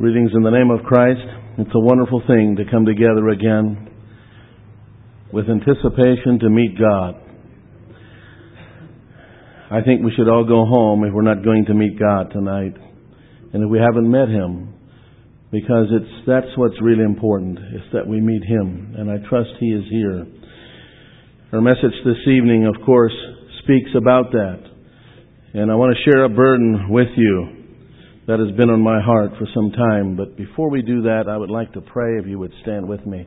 Greetings in the name of Christ. It's a wonderful thing to come together again with anticipation to meet God. I think we should all go home if we're not going to meet God tonight, and if we haven't met Him, because that's what's really important, is that we meet Him, and I trust He is here. Our message this evening, of course, speaks about that, and I want to share a burden with you that has been on my heart for some time. But before we do that, I would like to pray, if you would stand with me.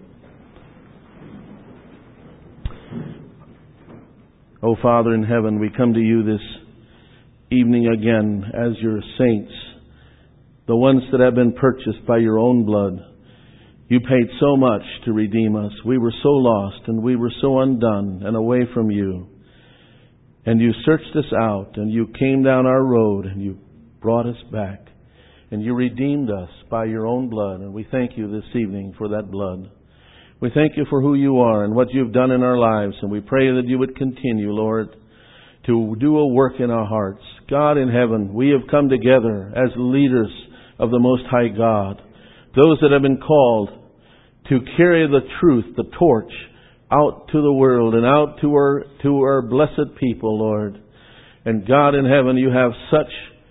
Oh, Father in heaven, we come to you this evening again as your saints, the ones that have been purchased by your own blood. You paid so much to redeem us. We were so lost and we were so undone and away from you. And you searched us out and you came down our road and you brought us back. And you redeemed us by your own blood. And we thank you this evening for that blood. We thank you for who you are and what you've done in our lives. And we pray that you would continue, Lord, to do a work in our hearts. God in heaven, we have come together as leaders of the Most High God. Those that have been called to carry the truth, the torch, out to the world and out to our blessed people, Lord. And God in heaven, you have such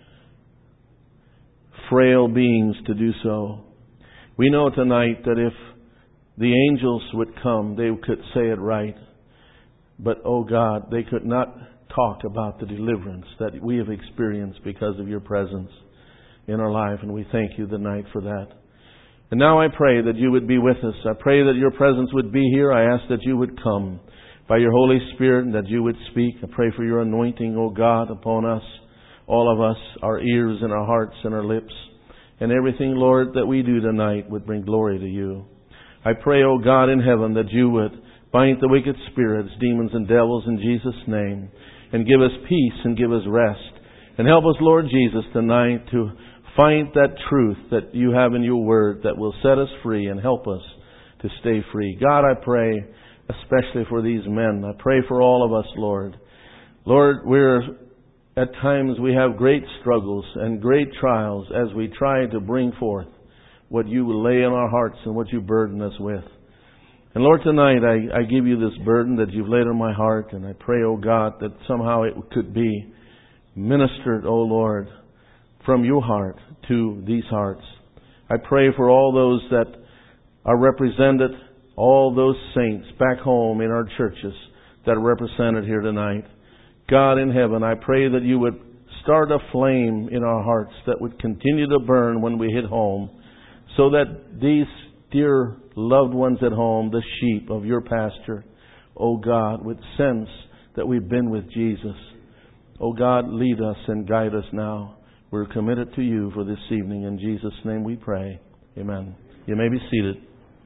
frail beings to do so. We know tonight that if the angels would come, they could say it right. But, oh God, they could not talk about the deliverance that we have experienced because of your presence in our life. And we thank you tonight for that. And now I pray that you would be with us. I pray that your presence would be here. I ask that you would come by your Holy Spirit and that you would speak. I pray for your anointing, O God, upon us, all of us, our ears and our hearts and our lips. And everything, Lord, that we do tonight would bring glory to you. I pray, O God in heaven, that you would bind the wicked spirits, demons and devils in Jesus' name, and give us peace and give us rest. And help us, Lord Jesus, tonight to find that truth that you have in your word that will set us free and help us to stay free. God, I pray especially for these men. I pray for all of us, Lord. Lord, at times we have great struggles and great trials as we try to bring forth what you lay in our hearts and what you burden us with. And Lord, tonight I give you this burden that you've laid on my heart, and I pray, oh God, that somehow it could be ministered, oh Lord, from your heart to these hearts. I pray for all those that are represented, all those saints back home in our churches that are represented here tonight. God in heaven, I pray that you would start a flame in our hearts that would continue to burn when we hit home, so that these dear loved ones at home, the sheep of your pasture, oh God, would sense that we've been with Jesus. Oh God, lead us and guide us now. We're committed to you for this evening. In Jesus' name we pray. Amen. You may be seated.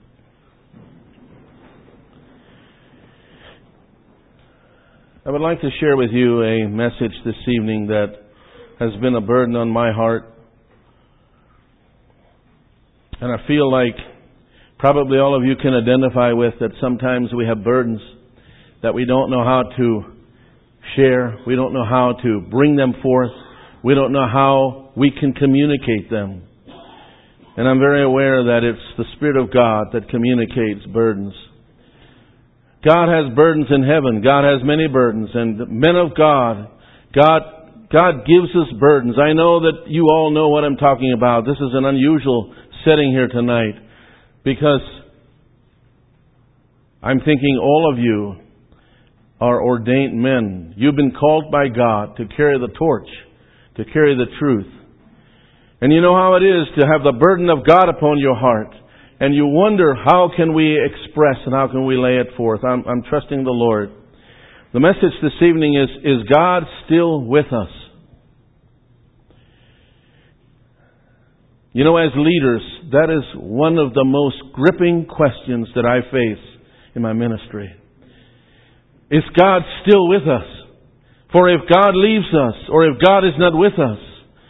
I would like to share with you a message this evening that has been a burden on my heart. And I feel like probably all of you can identify with that sometimes we have burdens that we don't know how to share. We don't know how to bring them forth. We don't know how we can communicate them. And I'm very aware that it's the Spirit of God that communicates burdens. God has burdens in heaven. God has many burdens. And the men of God gives us burdens. I know that you all know what I'm talking about. This is an unusual setting here tonight, because I'm thinking all of you are ordained men. You've been called by God to carry the torch, to carry the truth. And you know how it is to have the burden of God upon your heart. And you wonder, how can we express and how can we lay it forth? I'm trusting the Lord. The message this evening is God still with us? You know, as leaders, that is one of the most gripping questions that I face in my ministry. Is God still with us? For if God leaves us, or if God is not with us,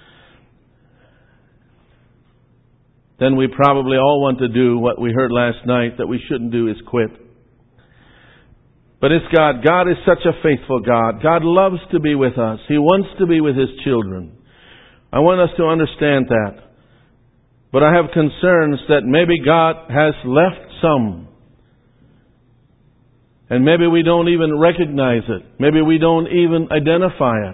then we probably all want to do what we heard last night that we shouldn't do, is quit. But it's God. God is such a faithful God. God loves to be with us. He wants to be with His children. I want us to understand that. But I have concerns that maybe God has left some. And maybe we don't even recognize it. Maybe we don't even identify it.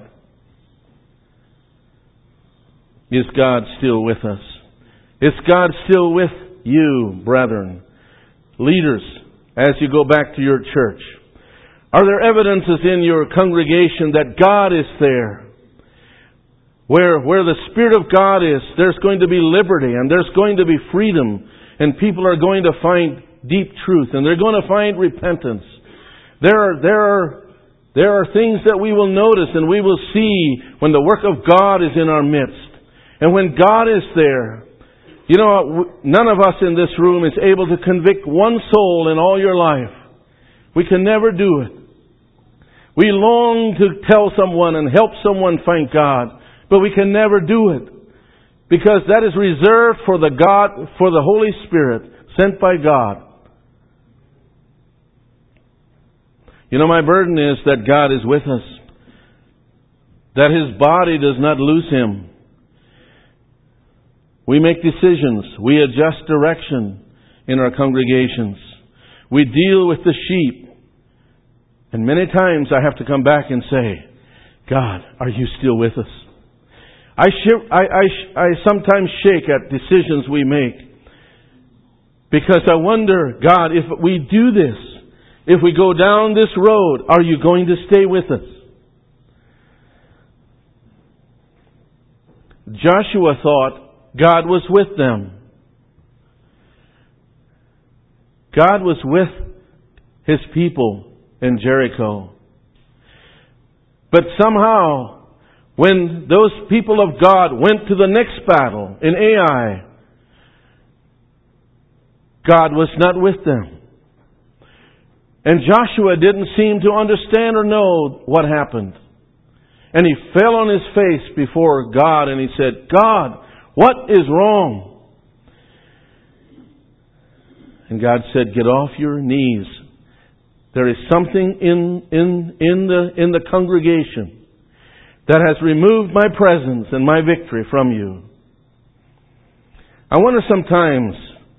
Is God still with us? Is God still with you, brethren? Leaders, as you go back to your church. Are there evidences in your congregation that God is there? Where the Spirit of God is, there's going to be liberty and there's going to be freedom. And people are going to find deep truth and they're going to find repentance. There are things that we will notice and we will see when the work of God is in our midst. And when God is there, you know, none of us in this room is able to convict one soul in all your life. We can never do it. We long to tell someone and help someone find God, but we can never do it. Because that is reserved for the Holy Spirit sent by God. You know, my burden is that God is with us. That His body does not lose Him. We make decisions. We adjust direction in our congregations. We deal with the sheep. And many times I have to come back and say, God, are you still with us? I sometimes shake at decisions we make. Because I wonder, God, if we do this, if we go down this road, are you going to stay with us? Joshua thought God was with them. God was with His people in Jericho. But somehow, when those people of God went to the next battle in Ai, God was not with them. And Joshua didn't seem to understand or know what happened. And he fell on his face before God and he said, God, what is wrong? And God said, get off your knees. There is something in the congregation that has removed my presence and my victory from you. I wonder sometimes,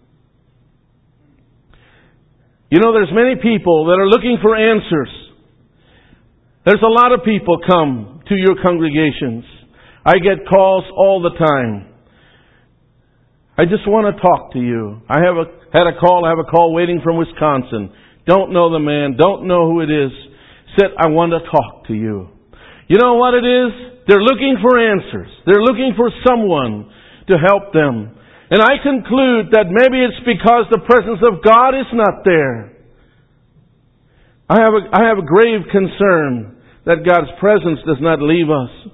you know, there's many people that are looking for answers. There's a lot of people come to your congregations. I get calls all the time. I just want to talk to you. I have a call waiting from Wisconsin. Don't know the man, don't know who it is. Said, I want to talk to you. You know what it is? They're looking for answers. They're looking for someone to help them. And I conclude that maybe it's because the presence of God is not there. I have a grave concern that God's presence does not leave us.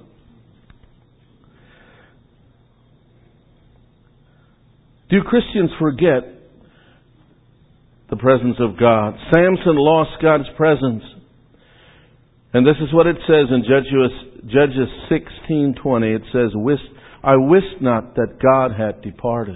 Do Christians forget the presence of God? Samson lost God's presence. And this is what it says in Judges 16:20. It says, I wist not that God had departed.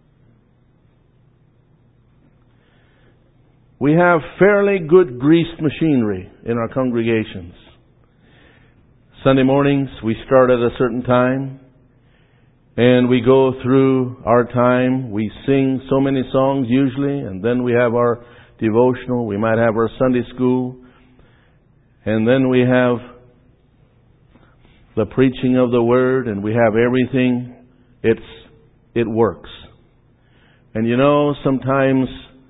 We have fairly good greased machinery in our congregations. Sunday mornings we start at a certain time and we go through our time. We sing so many songs usually, and then we have our devotional. We might have our Sunday school. And then we have the preaching of the Word, and we have everything. It works. And you know, sometimes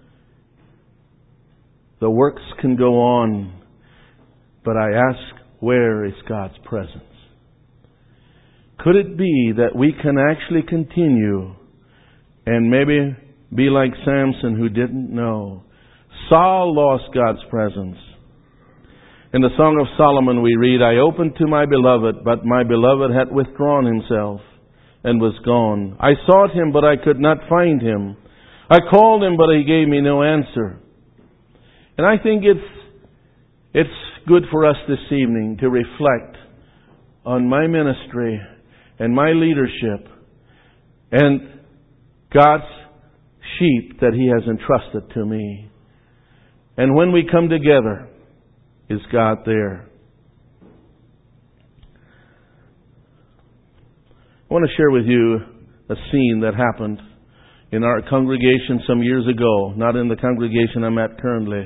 the works can go on, but I ask, where is God's presence? Could it be that we can actually continue and maybe be like Samson who didn't know? Saul lost God's presence. In the Song of Solomon we read, I opened to my beloved, but my beloved had withdrawn himself and was gone. I sought him, but I could not find him. I called him, but he gave me no answer. And I think it's good for us this evening to reflect on my ministry and my leadership and God's sheep that He has entrusted to me. And when we come together, is God there? I want to share with you a a scene that happened in our congregation some years ago, not in the congregation I'm at currently,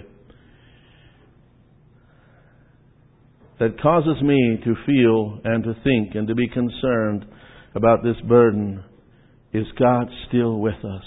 that causes me to feel and to think and to be concerned about this burden. Is God still with us?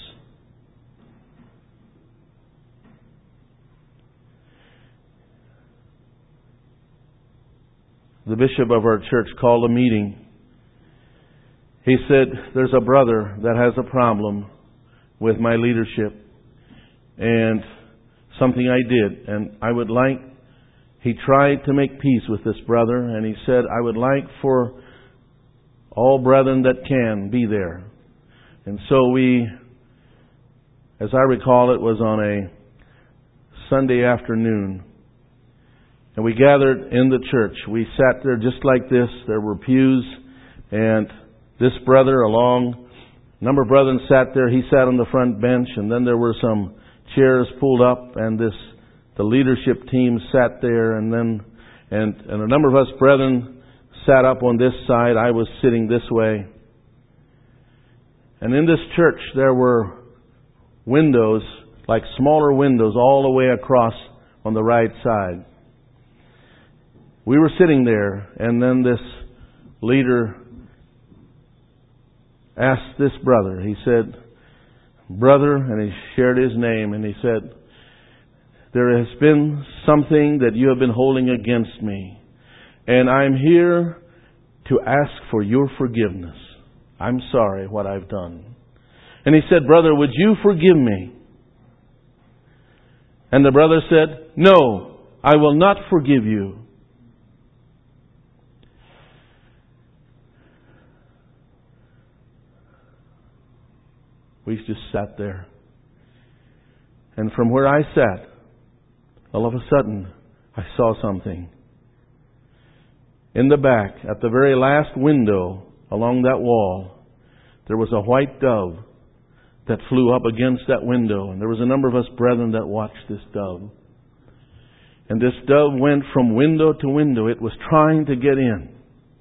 The bishop of our church called a meeting. He said, there's a brother that has a problem with my leadership and something I did. And he tried to make peace with this brother, and he said, I would like for all brethren that can be there. And so we, as I recall, it was on a Sunday afternoon, and we gathered in the church. We sat there just like this. There were pews, and this brother, a number of brethren sat there. He sat on the front bench, and then there were some chairs pulled up, and the leadership team sat there, and a number of us brethren sat up on this side. I was sitting this way. And in this church there were windows, like smaller windows, all the way across on the right side. We were sitting there, and then this leader asked this brother, he said, brother, and he shared his name, and he said, there has been something that you have been holding against me, and I'm here to ask for your forgiveness. I'm sorry what I've done. And he said, brother, would you forgive me? And the brother said, no, I will not forgive you. We just sat there. And from where I sat, all of a sudden, I saw something. In the back, at the very last window along that wall, there was a white dove that flew up against that window. And there was a number of us brethren that watched this dove. And this dove went from window to window. It was trying to get in,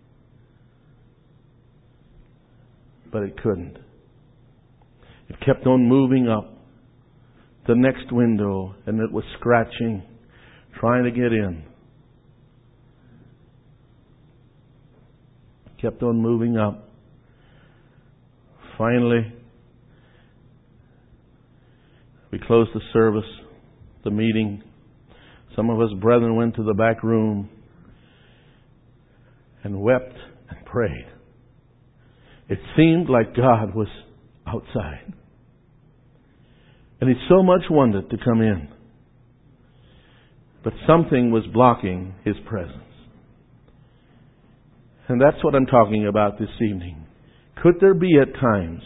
but it couldn't. It kept on moving up the next window, and it was scratching, trying to get in. It kept on moving up. Finally, we closed the service, the meeting. Some of us brethren went to the back room and wept and prayed. It seemed like God was outside. And he so much wanted to come in. But something was blocking his presence. And that's what I'm talking about this evening. Could there be at times,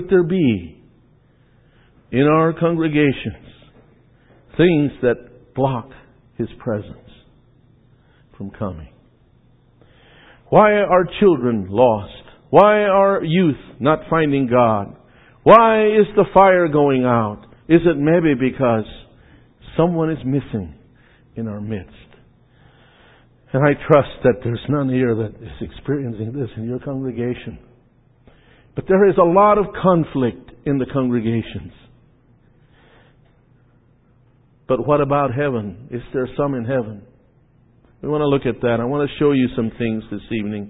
in our congregations, things that block his presence from coming? Why are children lost? Why are youth not finding God? Why is the fire going out? Is it maybe because someone is missing in our midst? And I trust that there's none here that is experiencing this in your congregation. But there is a lot of conflict in the congregations. But what about heaven? Is there some in heaven? We want to look at that. I want to show you some things this evening.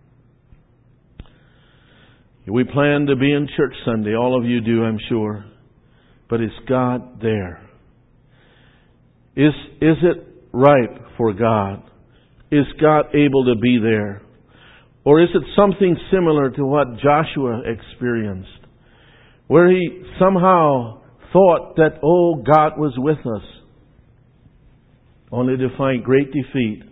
We plan to be in church Sunday. All of you do, I'm sure. But is God there? Is it ripe for God? Is God able to be there? Or is it something similar to what Joshua experienced, where he somehow thought that, God was with us, only to find great defeat?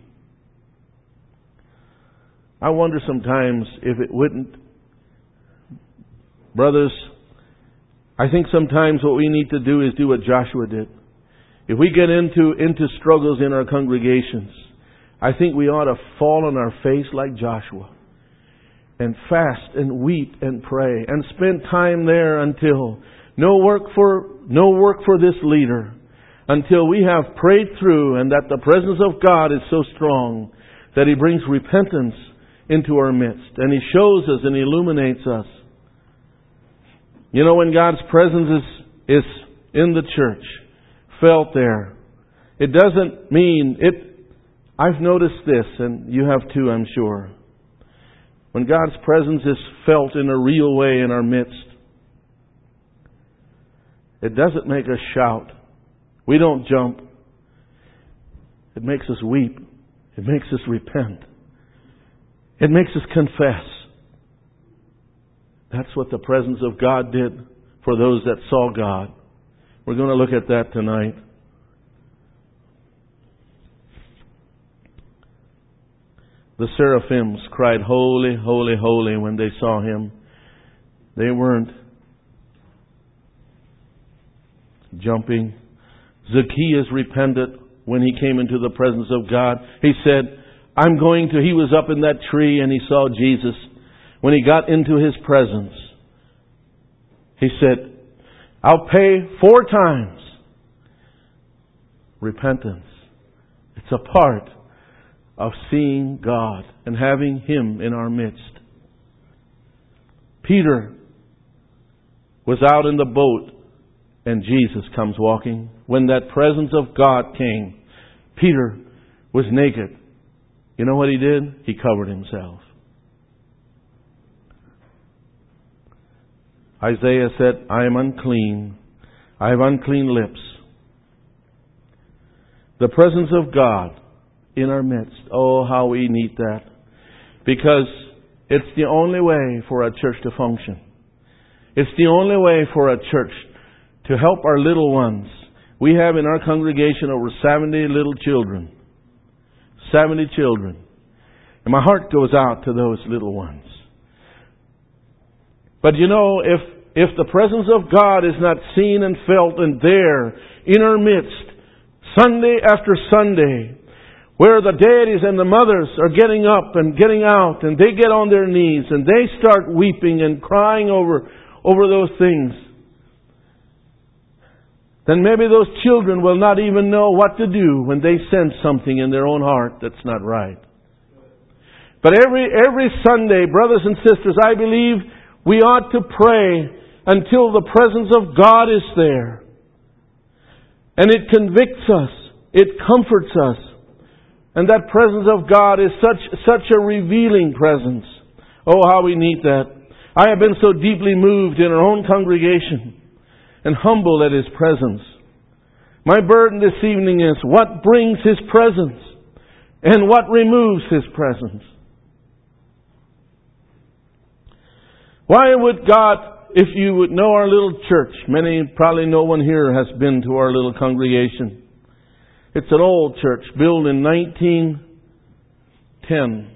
I wonder sometimes if it wouldn't. Brothers, I think sometimes what we need to do is do what Joshua did. If we get into struggles in our congregations, I think we ought to fall on our face like Joshua and fast and weep and pray and spend time there until no work for this leader, until we have prayed through and that the presence of God is so strong that He brings repentance into our midst and He shows us and illuminates us. You know, when God's presence is in the church, felt there, it doesn't mean it. I've noticed this, and you have too, I'm sure. When God's presence is felt in a real way in our midst, it doesn't make us shout. We don't jump. It makes us weep. It makes us repent. It makes us confess. That's what the presence of God did for those that saw God. We're going to look at that tonight. The seraphims cried, "Holy, holy, holy," when they saw Him. They weren't jumping. Zacchaeus repented when he came into the presence of God. He said, he was up in that tree and he saw Jesus. When he got into His presence, he said, "I'll pay 4 times." Repentance. It's a part of seeing God and having Him in our midst. Peter was out in the boat and Jesus comes walking. When that presence of God came, Peter was naked. You know what he did? He covered himself. Isaiah said, "I am unclean. I have unclean lips." The presence of God in our midst. Oh, how we need that. Because it's the only way for a church to function. It's the only way for a church to help our little ones. We have in our congregation over 70 little children. 70 children. And my heart goes out to those little ones. But you know, if the presence of God is not seen and felt and there in our midst, Sunday after Sunday, where the daddies and the mothers are getting up and getting out and they get on their knees and they start weeping and crying over those things, then maybe those children will not even know what to do when they sense something in their own heart that's not right. But every Sunday, brothers and sisters, I believe we ought to pray until the presence of God is there. And it convicts us. It comforts us. And that presence of God is such a revealing presence. Oh, how we need that. I have been so deeply moved in our own congregation and humbled at His presence. My burden this evening is what brings His presence and what removes His presence. Why would God, if you would know our little church, probably no one here has been to our little congregation. It's an old church built in 1910.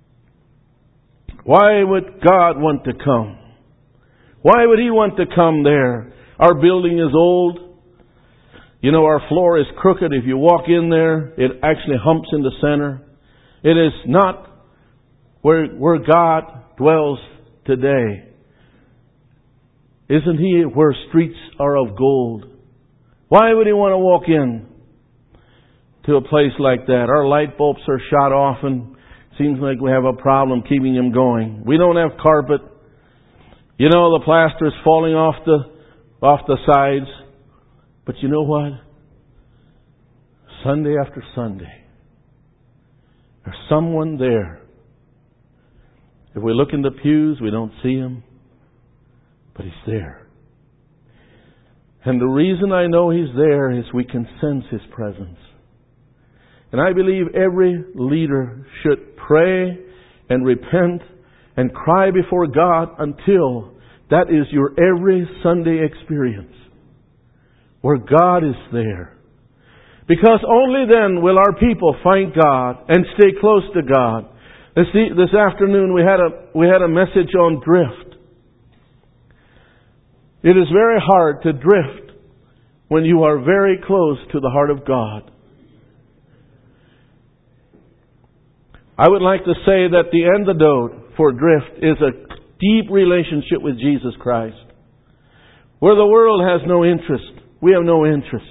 Why would God want to come? Why would He want to come there? Our building is old. You know, our floor is crooked. If you walk in there, it actually humps in the center. It is not where God dwells today. Isn't He where streets are of gold? Why would He want to walk in to a place like that? Our light bulbs are shot off and seems like we have a problem keeping them going. We don't have carpet. You know, the plaster is falling off the sides. But you know what? Sunday after Sunday, there's someone there. If we look in the pews, we don't see Him, but He's there. And the reason I know He's there is we can sense His presence. And I believe every leader should pray and repent and cry before God until that is your every Sunday experience, where God is there. Because only then will our people find God and stay close to God. This afternoon we had a message on drift. It is very hard to drift when you are very close to the heart of God. I would like to say that the antidote for drift is a deep relationship with Jesus Christ. Where the world has no interest, we have no interest.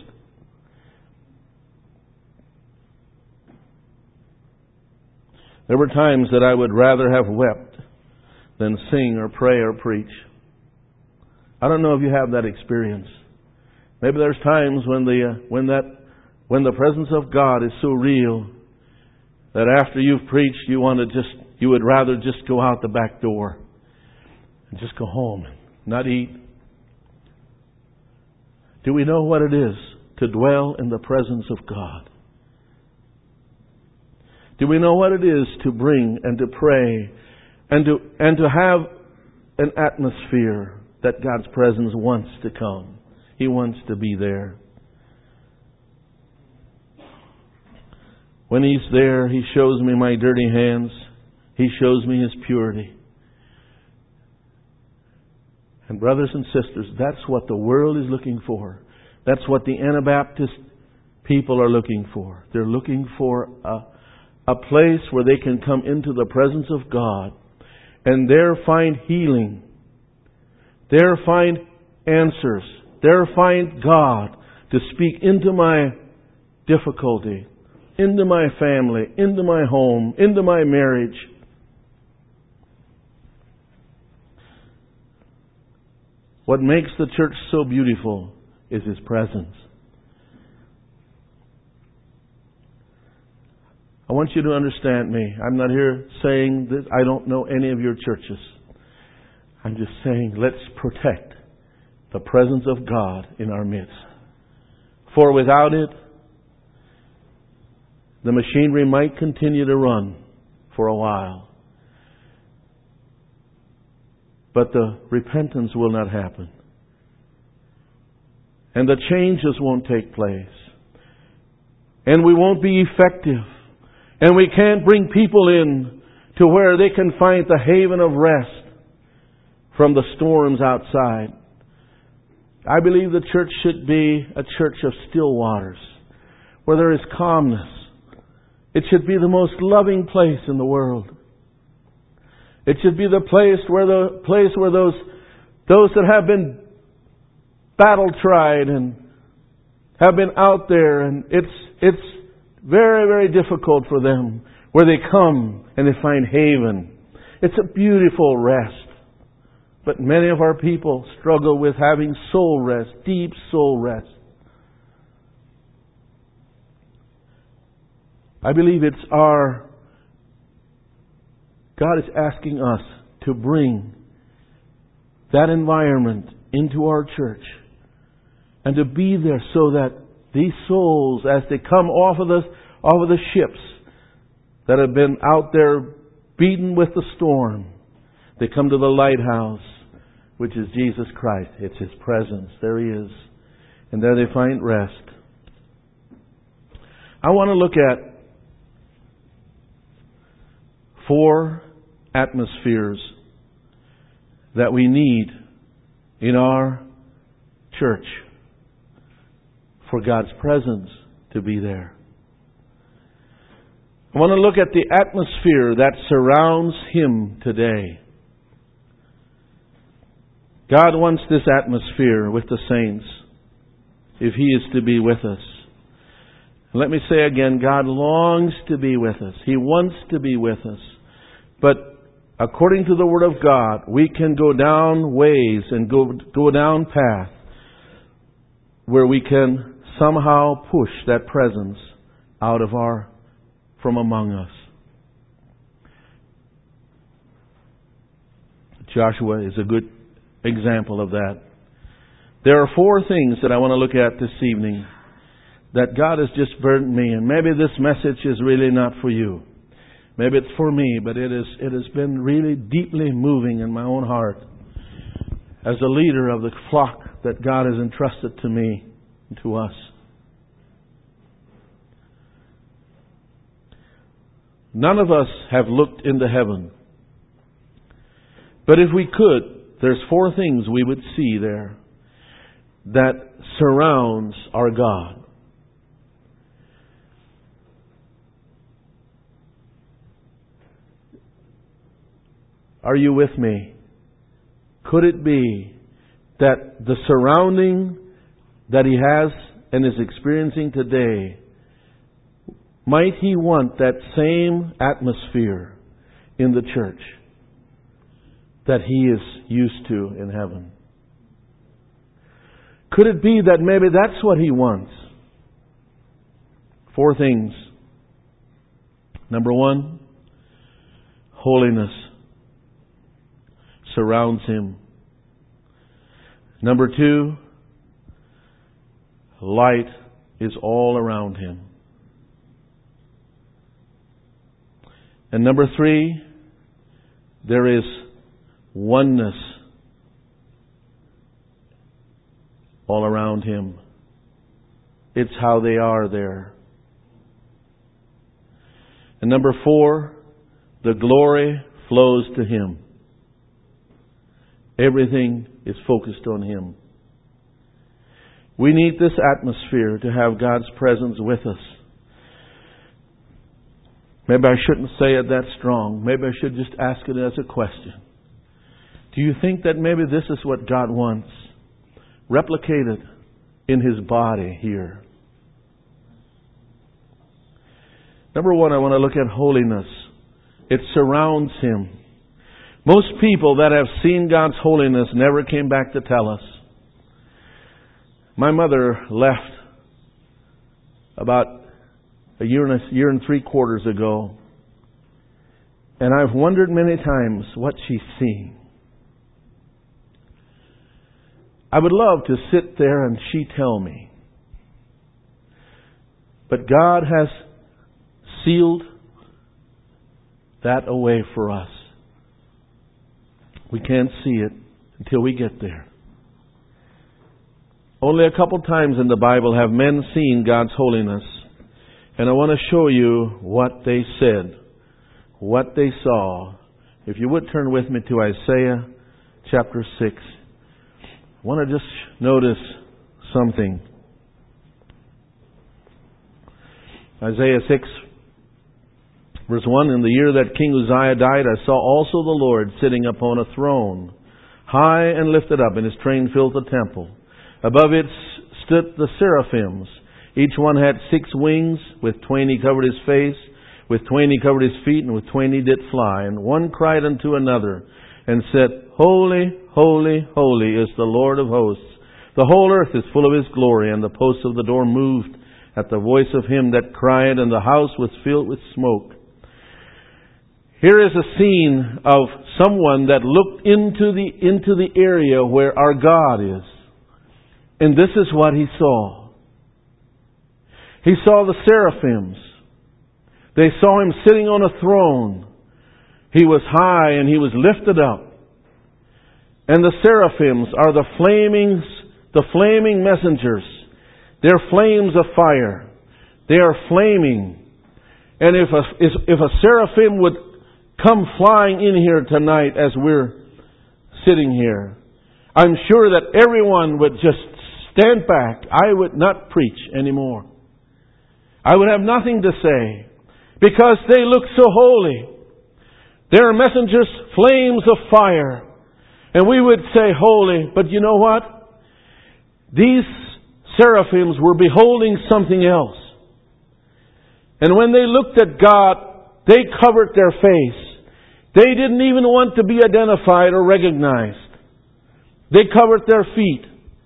There were times that I would rather have wept than sing or pray or preach. I don't know if you have that experience. Maybe there's times when the presence of God is so real that after you've preached, you would rather just go out the back door and just go home and not eat. Do we know what it is to dwell in the presence of God? Do we know what it is to bring and to pray and to have an atmosphere that God's presence wants to come? He wants to be there. When He's there, He shows me my dirty hands. He shows me His purity. And brothers and sisters, that's what the world is looking for. That's what the Anabaptist people are looking for. They're looking for a place where they can come into the presence of God and there find healing. There find answers. There find God to speak into my difficulty, into my family, into my home, into my marriage. What makes the church so beautiful is His presence. I want you to understand me. I'm not here saying that I don't know any of your churches. I'm just saying let's protect the presence of God in our midst. For without it, the machinery might continue to run for a while, but the repentance will not happen. And the changes won't take place. And we won't be effective. And we can't bring people in to where they can find the haven of rest from the storms outside. I believe the church should be a church of still waters, where there is calmness. It should be the most loving place in the world. It should be the place where those that have been battle tried and have been out there, and it's very, very difficult for them, where they come and they find haven. It's a beautiful rest. But many of our people struggle with having soul rest, deep soul rest. I believe God is asking us to bring that environment into our church and to be there so that these souls, as they come off of the ships that have been out there beaten with the storm, they come to the lighthouse, which is Jesus Christ. It's His presence. There He is. And there they find rest. I want to look at 4 atmospheres that we need in our church for God's presence to be there. I want to look at the atmosphere that surrounds Him today. God wants this atmosphere with the saints if He is to be with us. Let me say again, God longs to be with us. He wants to be with us. But according to the Word of God, we can go down ways and go down path where we can somehow push that presence from among us. Joshua is a good example of that. There are 4 things that I want to look at this evening that God has just burdened me, and maybe this message is really not for you. Maybe it's for me, but it has been really deeply moving in my own heart as a leader of the flock that God has entrusted to me and to us. None of us have looked into heaven. But if we could, there's 4 things we would see there that surrounds our God. Are you with me? Could it be that the surrounding that He has and is experiencing today, might He want that same atmosphere in the church that He is used to in heaven? Could it be that maybe that's what He wants? 4 things. Number 1, holiness surrounds Him. Number 2, light is all around Him. And number 3, there is oneness all around Him. It's how they are there. And number 4, the glory flows to Him. Everything is focused on Him. We need this atmosphere to have God's presence with us. Maybe I shouldn't say it that strong. Maybe I should just ask it as a question. Do you think that maybe this is what God wants? Replicated in His body here. Number 1, I want to look at holiness. It surrounds Him. Most people that have seen God's holiness never came back to tell us. My mother left about a year and 3/4 ago. And I've wondered many times what she's seeing. I would love to sit there and she tell me. But God has sealed that away for us. We can't see it until we get there. Only a couple times in the Bible have men seen God's holiness. And I want to show you what they said, what they saw. If you would turn with me to Isaiah chapter 6. I want to just notice something. Isaiah 6, verse 1, in the year that King Uzziah died, I saw also the Lord sitting upon a throne, high and lifted up, and His train filled the temple. Above it stood the seraphims. Each one had 6 wings. With 20 covered his face, with 20 covered his feet, and with 20 did fly. And one cried unto another, and said, Holy, holy, holy is the Lord of hosts. The whole earth is full of His glory. And the posts of the door moved at the voice of Him that cried, and the house was filled with smoke. Here is a scene of someone that looked into the area where our God is. And this is what he saw. He saw the seraphims. They saw Him sitting on a throne. He was high and He was lifted up. And the seraphims are the flaming messengers. They're flames of fire. They are flaming. And if a seraphim would come flying in here tonight as we're sitting here, I'm sure that everyone would just stand back. I would not preach anymore. I would have nothing to say because they look so holy. They are messengers, flames of fire. And we would say holy, but you know what? These seraphims were beholding something else. And when they looked at God, they covered their face. They didn't even want to be identified or recognized. They covered their feet.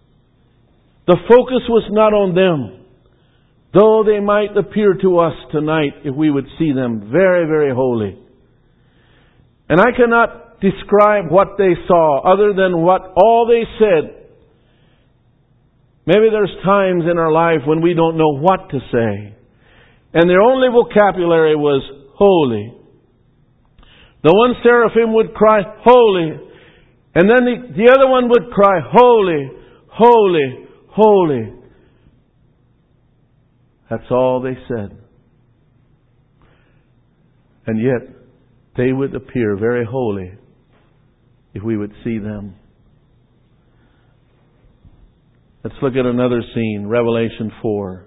The focus was not on them, though they might appear to us tonight if we would see them very, very holy. And I cannot describe what they saw other than what all they said. Maybe there's times in our life when we don't know what to say. And their only vocabulary was holy. The one seraphim would cry, holy. And then the other one would cry, holy, holy, holy. That's all they said. And yet, they would appear very holy if we would see them. Let's look at another scene, Revelation 4.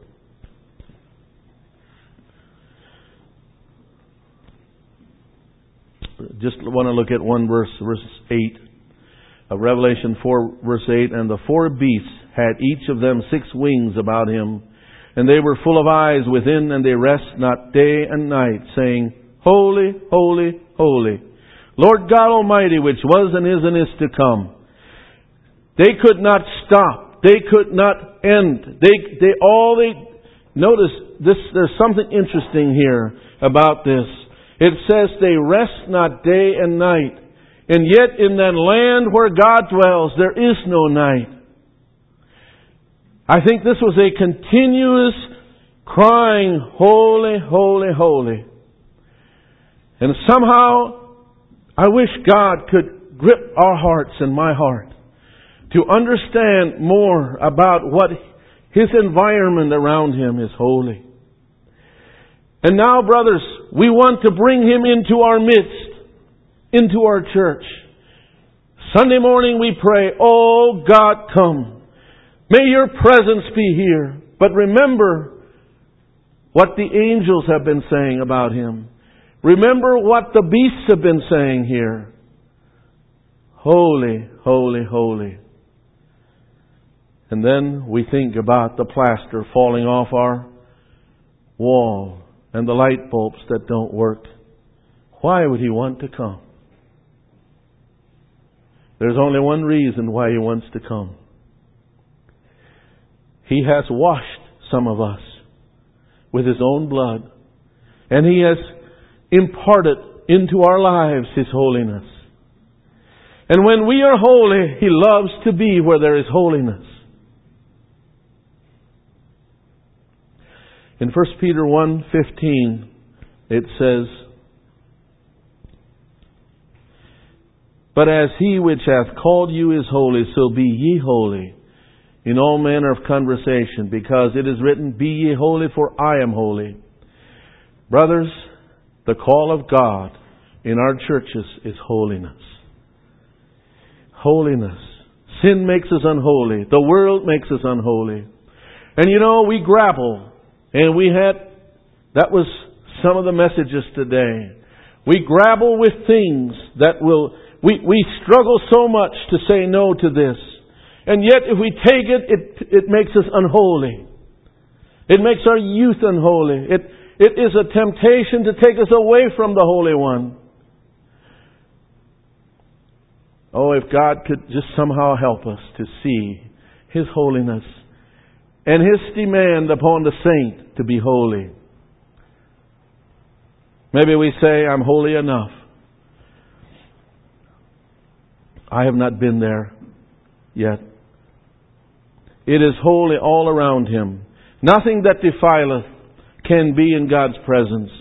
Just want to look at one verse 8 of Revelation 4, verse 8. And the 4 beasts had each of them 6 wings about him, and they were full of eyes within, and they rest not day and night, saying, Holy, holy, holy, Lord God Almighty, which was and is to come. They could not stop they could not end. Notice this, there's something interesting here about this. It says they rest not day and night. And yet in that land where God dwells, there is no night. I think this was a continuous crying, holy, holy, holy. And somehow, I wish God could grip our hearts and my heart to understand more about what His environment around Him is holy. And now, brothers, we want to bring Him into our midst, into our church. Sunday morning we pray, "Oh God, come. May Your presence be here." But remember what the angels have been saying about Him. Remember what the beasts have been saying here. Holy, holy, holy. And then we think about the plaster falling off our wall and the light bulbs that don't work. Why would He want to come? There's only one reason why He wants to come. He has washed some of us with His own blood, and He has imparted into our lives His holiness. And when we are holy, He loves to be where there is holiness. In 1 Peter 1:15, it says, "But as He which hath called you is holy, so be ye holy in all manner of conversation, because it is written, Be ye holy, for I am holy." Brothers, the call of God in our churches is holiness. Holiness. Sin makes us unholy. The world makes us unholy. And you know, we grapple. And that was some of the messages today. We grapple with things that we struggle so much to say no to this. And yet if we take it makes us unholy. It makes our youth unholy. It is a temptation to take us away from the Holy One. Oh, if God could just somehow help us to see His holiness and His demand upon the saint to be holy. Maybe we say, "I'm holy enough." I have not been there yet. It is holy all around Him. Nothing that defileth can be in God's presence.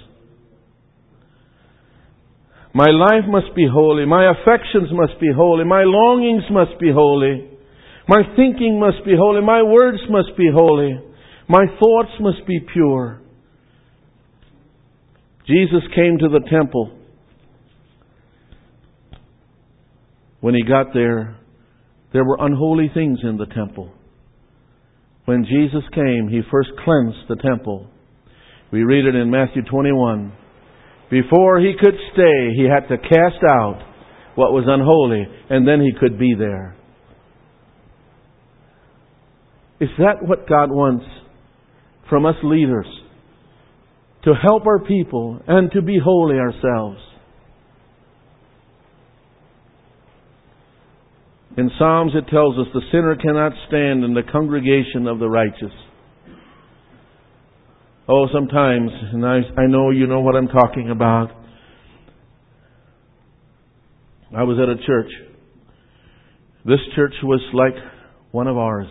My life must be holy. My affections must be holy. My longings must be holy. My thinking must be holy. My words must be holy. My thoughts must be pure. Jesus came to the temple. When He got there were unholy things in the temple. When Jesus came, He first cleansed the temple. We read it in Matthew 21. Before He could stay, He had to cast out what was unholy, and then He could be there. Is that what God wants from us leaders? To help our people and to be holy ourselves. In Psalms it tells us the sinner cannot stand in the congregation of the righteous. Oh, sometimes, and I know you know what I'm talking about. I was at a church. This church was like one of ours.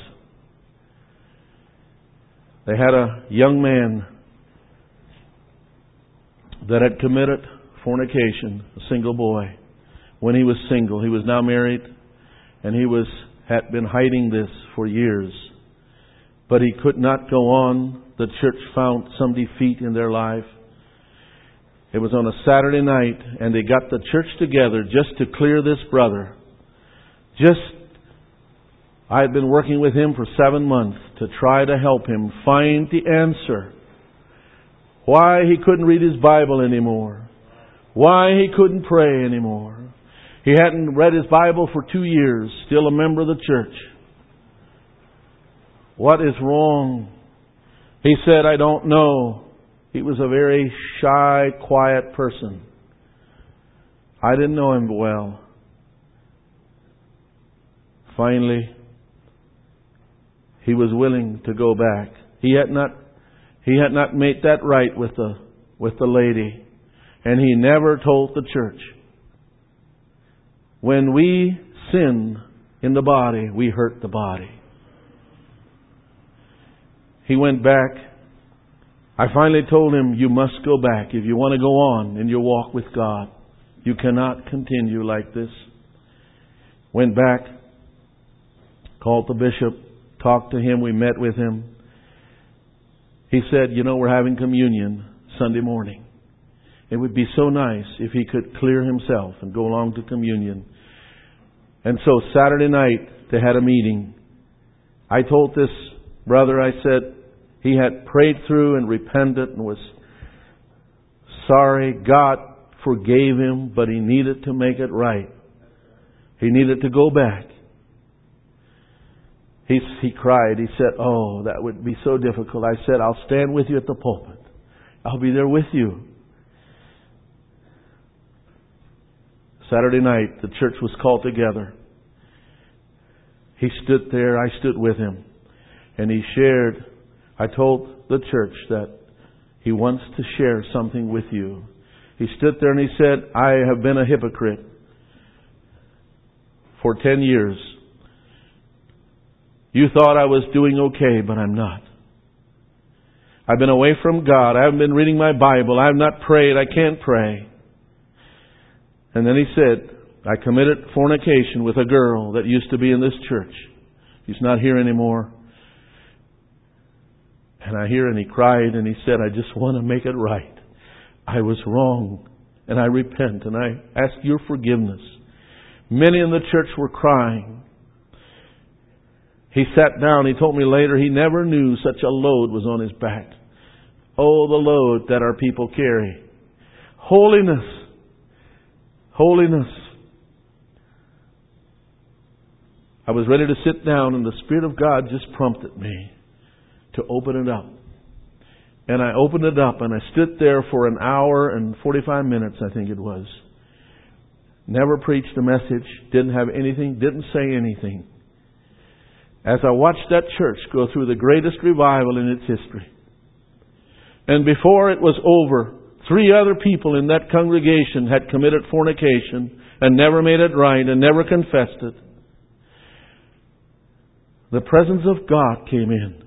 They had a young man that had committed fornication, a single boy. When he was single, he was now married, and he had been hiding this for years. But he could not go on. The church found some defeat in their life. It was on a Saturday night, and they got the church together just to clear this brother. I had been working with him for 7 months to try to help him find the answer. Why he couldn't read his Bible anymore. Why he couldn't pray anymore. He hadn't read his Bible for 2 years, still a member of the church. What is wrong? He said, "I don't know." He was a very shy, quiet person. I didn't know him well. Finally, he was willing to go back. He had not made that right with the lady. And he never told the church. When we sin in the body, we hurt the body. He went back. I finally told him, you must go back if you want to go on in your walk with God. You cannot continue like this. Went back, called the bishop, talked to him, we met with him. He said, we're having communion Sunday morning. It would be so nice if he could clear himself and go along to communion. And so Saturday night, they had a meeting. I told this brother, I said, he had prayed through and repented and was sorry. God forgave him, but he needed to make it right. He needed to go back. He cried. He said, oh, that would be so difficult. I said, I'll stand with you at the pulpit. I'll be there with you. Saturday night, the church was called together. He stood there. I stood with him. And he shared. I told the church that he wants to share something with you. He stood there and he said, I have been a hypocrite for 10 years. You thought I was doing okay, but I'm not. I've been away from God. I haven't been reading my Bible. I have not prayed. I can't pray. And then he said, I committed fornication with a girl that used to be in this church. She's not here anymore. And he cried and he said, I just want to make it right. I was wrong and I repent and I ask your forgiveness. Many in the church were crying. He sat down. He told me later he never knew such a load was on his back. Oh, the load that our people carry. Holiness. Holiness. I was ready to sit down and the Spirit of God just prompted me to open it up. And I opened it up and I stood there for an hour and 45 minutes, I think it was. Never preached a message, didn't have anything, didn't say anything. As I watched that church go through the greatest revival in its history. And before it was over, 3 other people in that congregation had committed fornication and never made it right and never confessed it. The presence of God came in.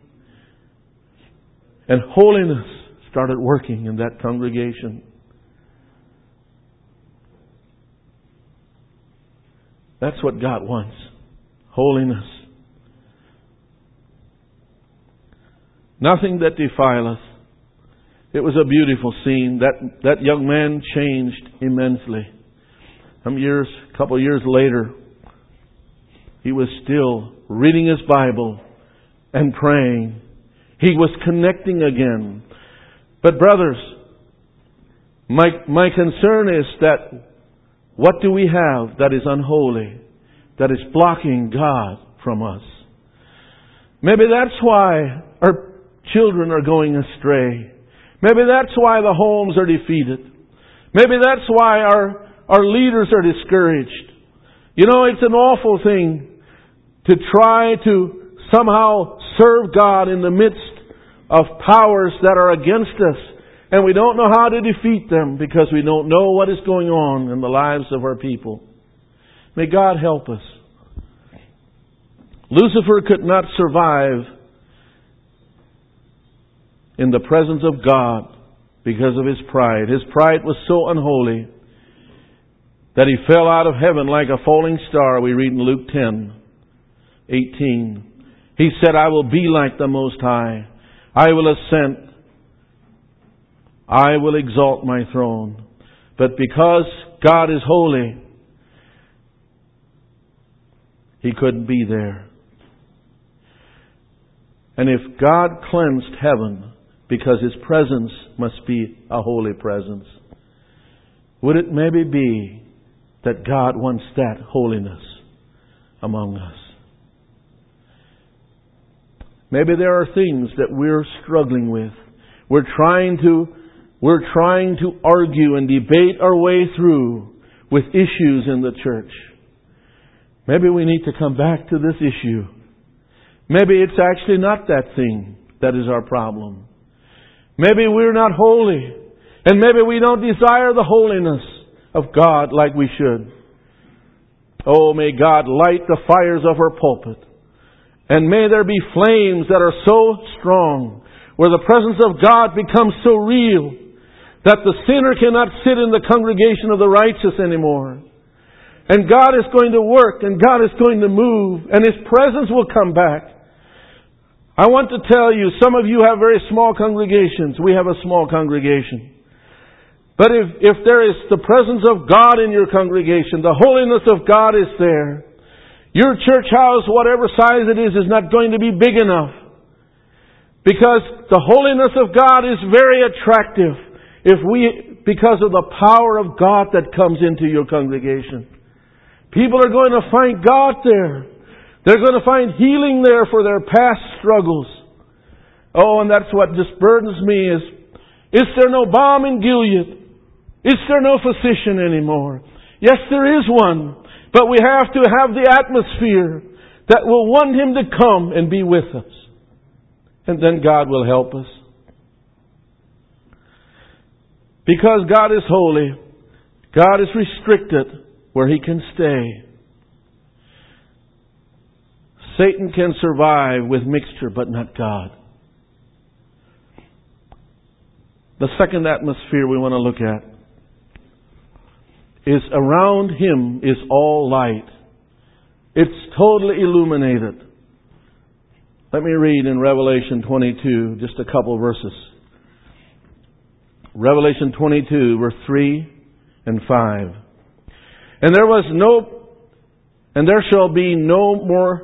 And holiness started working in that congregation. That's what God wants. Holiness. Nothing that defileth. It was a beautiful scene. That young man changed immensely. A couple of years later, he was still reading his Bible and praying. He was connecting again. But brothers, my concern is that what do we have that is unholy, that is blocking God from us? Maybe that's why our children are going astray. Maybe that's why the homes are defeated. Maybe that's why our leaders are discouraged. It's an awful thing to try to somehow serve God in the midst of powers that are against us. And we don't know how to defeat them because we don't know what is going on in the lives of our people. May God help us. Lucifer could not survive in the presence of God because of his pride. His pride was so unholy that he fell out of heaven like a falling star, we read in Luke 10:18. He said, I will be like the Most High. I will ascend. I will exalt my throne. But because God is holy, he couldn't be there. And if God cleansed heaven because his presence must be a holy presence, would it maybe be that God wants that holiness among us? Maybe there are things that we're struggling with. We're trying to argue and debate our way through with issues in the church. Maybe we need to come back to this issue. Maybe it's actually not that thing that is our problem. Maybe we're not holy. And maybe we don't desire the holiness of God like we should. Oh, may God light the fires of our pulpit. And may there be flames that are so strong, where the presence of God becomes so real, that the sinner cannot sit in the congregation of the righteous anymore. And God is going to work, and God is going to move, and His presence will come back. I want to tell you, some of you have very small congregations. We have a small congregation. But if there is the presence of God in your congregation, the holiness of God is there, your church house, whatever size it is not going to be big enough. Because the holiness of God is very attractive because of the power of God that comes into your congregation. People are going to find God there. They're going to find healing there for their past struggles. Oh, and that's what just burdens me is there no balm in Gilead? Is there no physician anymore? Yes, there is one. But we have to have the atmosphere that will want Him to come and be with us. And then God will help us. Because God is holy, God is restricted where He can stay. Satan can survive with mixture, but not God. The second atmosphere we want to look at is around Him is all light. It's totally illuminated. Let me read in Revelation 22, just a couple verses. Revelation 22, verse 3 and 5. And there shall be no more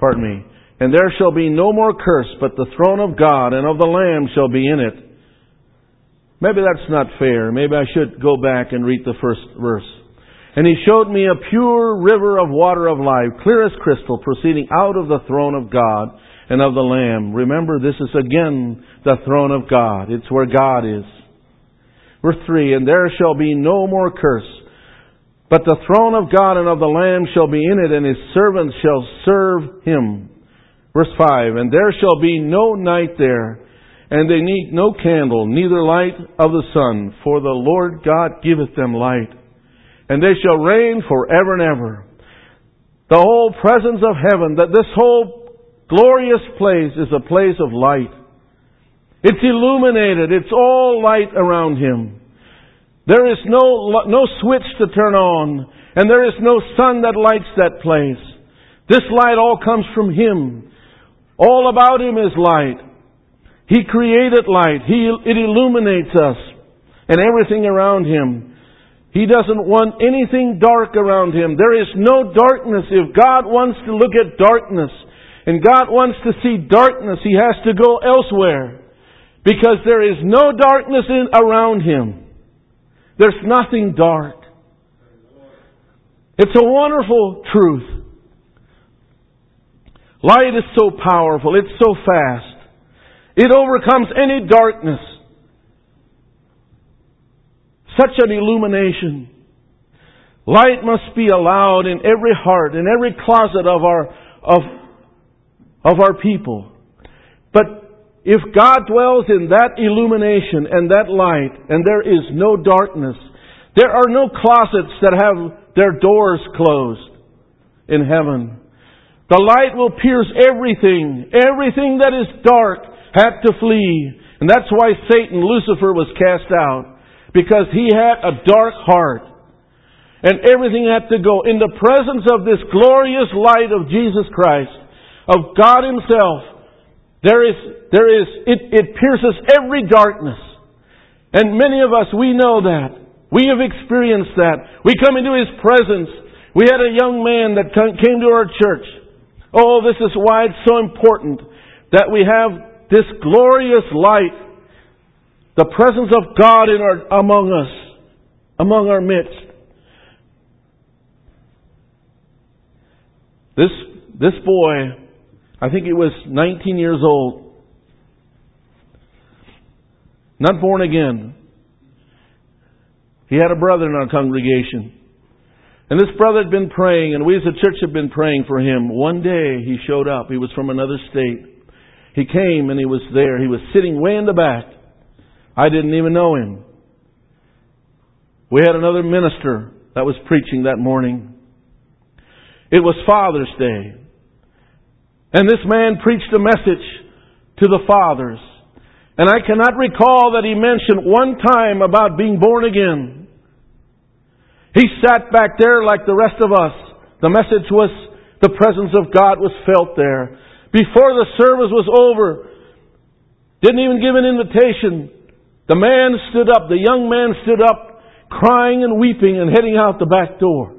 curse, but the throne of God and of the Lamb shall be in it. Maybe that's not fair. Maybe I should go back and read the first verse. And He showed me a pure river of water of life, clear as crystal, proceeding out of the throne of God and of the Lamb. Remember, this is again the throne of God. It's where God is. Verse 3, and there shall be no more curse, but the throne of God and of the Lamb shall be in it, and His servants shall serve Him. Verse 5, and there shall be no night there, and they need no candle, neither light of the sun, for the Lord God giveth them light. And they shall reign forever and ever. The whole presence of heaven, that this whole glorious place is a place of light. It's illuminated. It's all light around Him. There is no switch to turn on, and there is no sun that lights that place. This light all comes from Him. All about Him is light. He created light. It illuminates us and everything around Him. He doesn't want anything dark around Him. There is no darkness. If God wants to look at darkness and God wants to see darkness, He has to go elsewhere. Because there is no darkness around Him. There's nothing dark. It's a wonderful truth. Light is so powerful. It's so fast. It overcomes any darkness. Such an illumination. Light must be allowed in every heart, in every closet of our people. But if God dwells in that illumination and that light, and there is no darkness, there are no closets that have their doors closed in heaven. The light will pierce everything. Everything that is dark had to flee. And that's why Satan, Lucifer, was cast out. Because he had a dark heart. And everything had to go. In the presence of this glorious light of Jesus Christ, of God Himself, it pierces every darkness. And many of us, we know that. We have experienced that. We come into His presence. We had a young man that came to our church. Oh, this is why it's so important that we have this glorious light, the presence of God among us, among our midst. This boy, I think he was 19 years old, not born again. He had a brother in our congregation. And this brother had been praying, and we as a church had been praying for him. One day he showed up. He was from another state. He came and he was there. He was sitting way in the back. I didn't even know him. We had another minister that was preaching that morning. It was Father's Day. And this man preached a message to the fathers. And I cannot recall that he mentioned one time about being born again. He sat back there like the rest of us. The message was, the presence of God was felt there. Before the service was over, didn't even give an invitation. The man stood up, the young man stood up, crying and weeping and heading out the back door.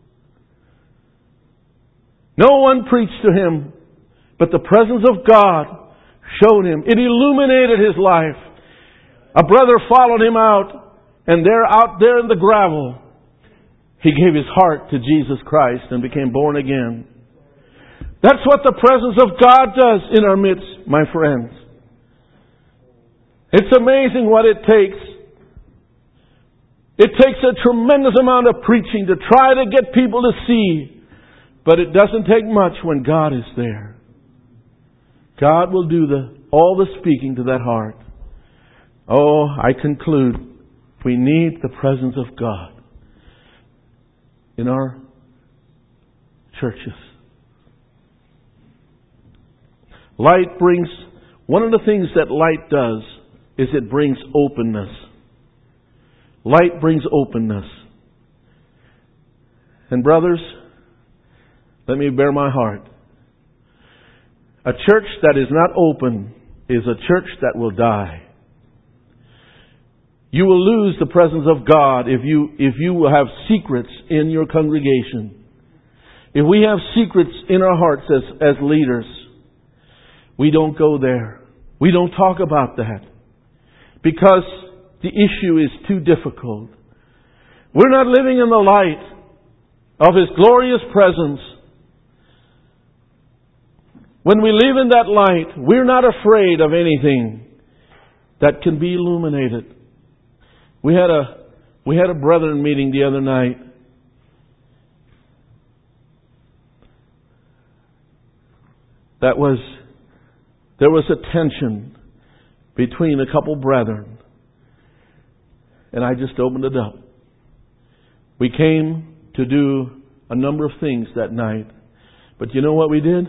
No one preached to him, but the presence of God showed him. It illuminated his life. A brother followed him out, and out there in the gravel, he gave his heart to Jesus Christ and became born again. That's what the presence of God does in our midst, my friends. It's amazing what it takes. It takes a tremendous amount of preaching to try to get people to see. But it doesn't take much when God is there. God will do all the speaking to that heart. Oh, I conclude, we need the presence of God in our churches. Light brings, one of the things that light does is it brings openness. Light brings openness. And brothers, let me bare my heart. A church that is not open is a church that will die. You will lose the presence of God if you have secrets in your congregation. If we have secrets in our hearts as leaders, we don't go there. We don't talk about that. Because the issue is too difficult. We're not living in the light of His glorious presence. When we live in that light, we're not afraid of anything that can be illuminated. We had a brethren meeting the other night. There was a tension between a couple brethren. And I just opened it up. We came to do a number of things that night. But you know what we did?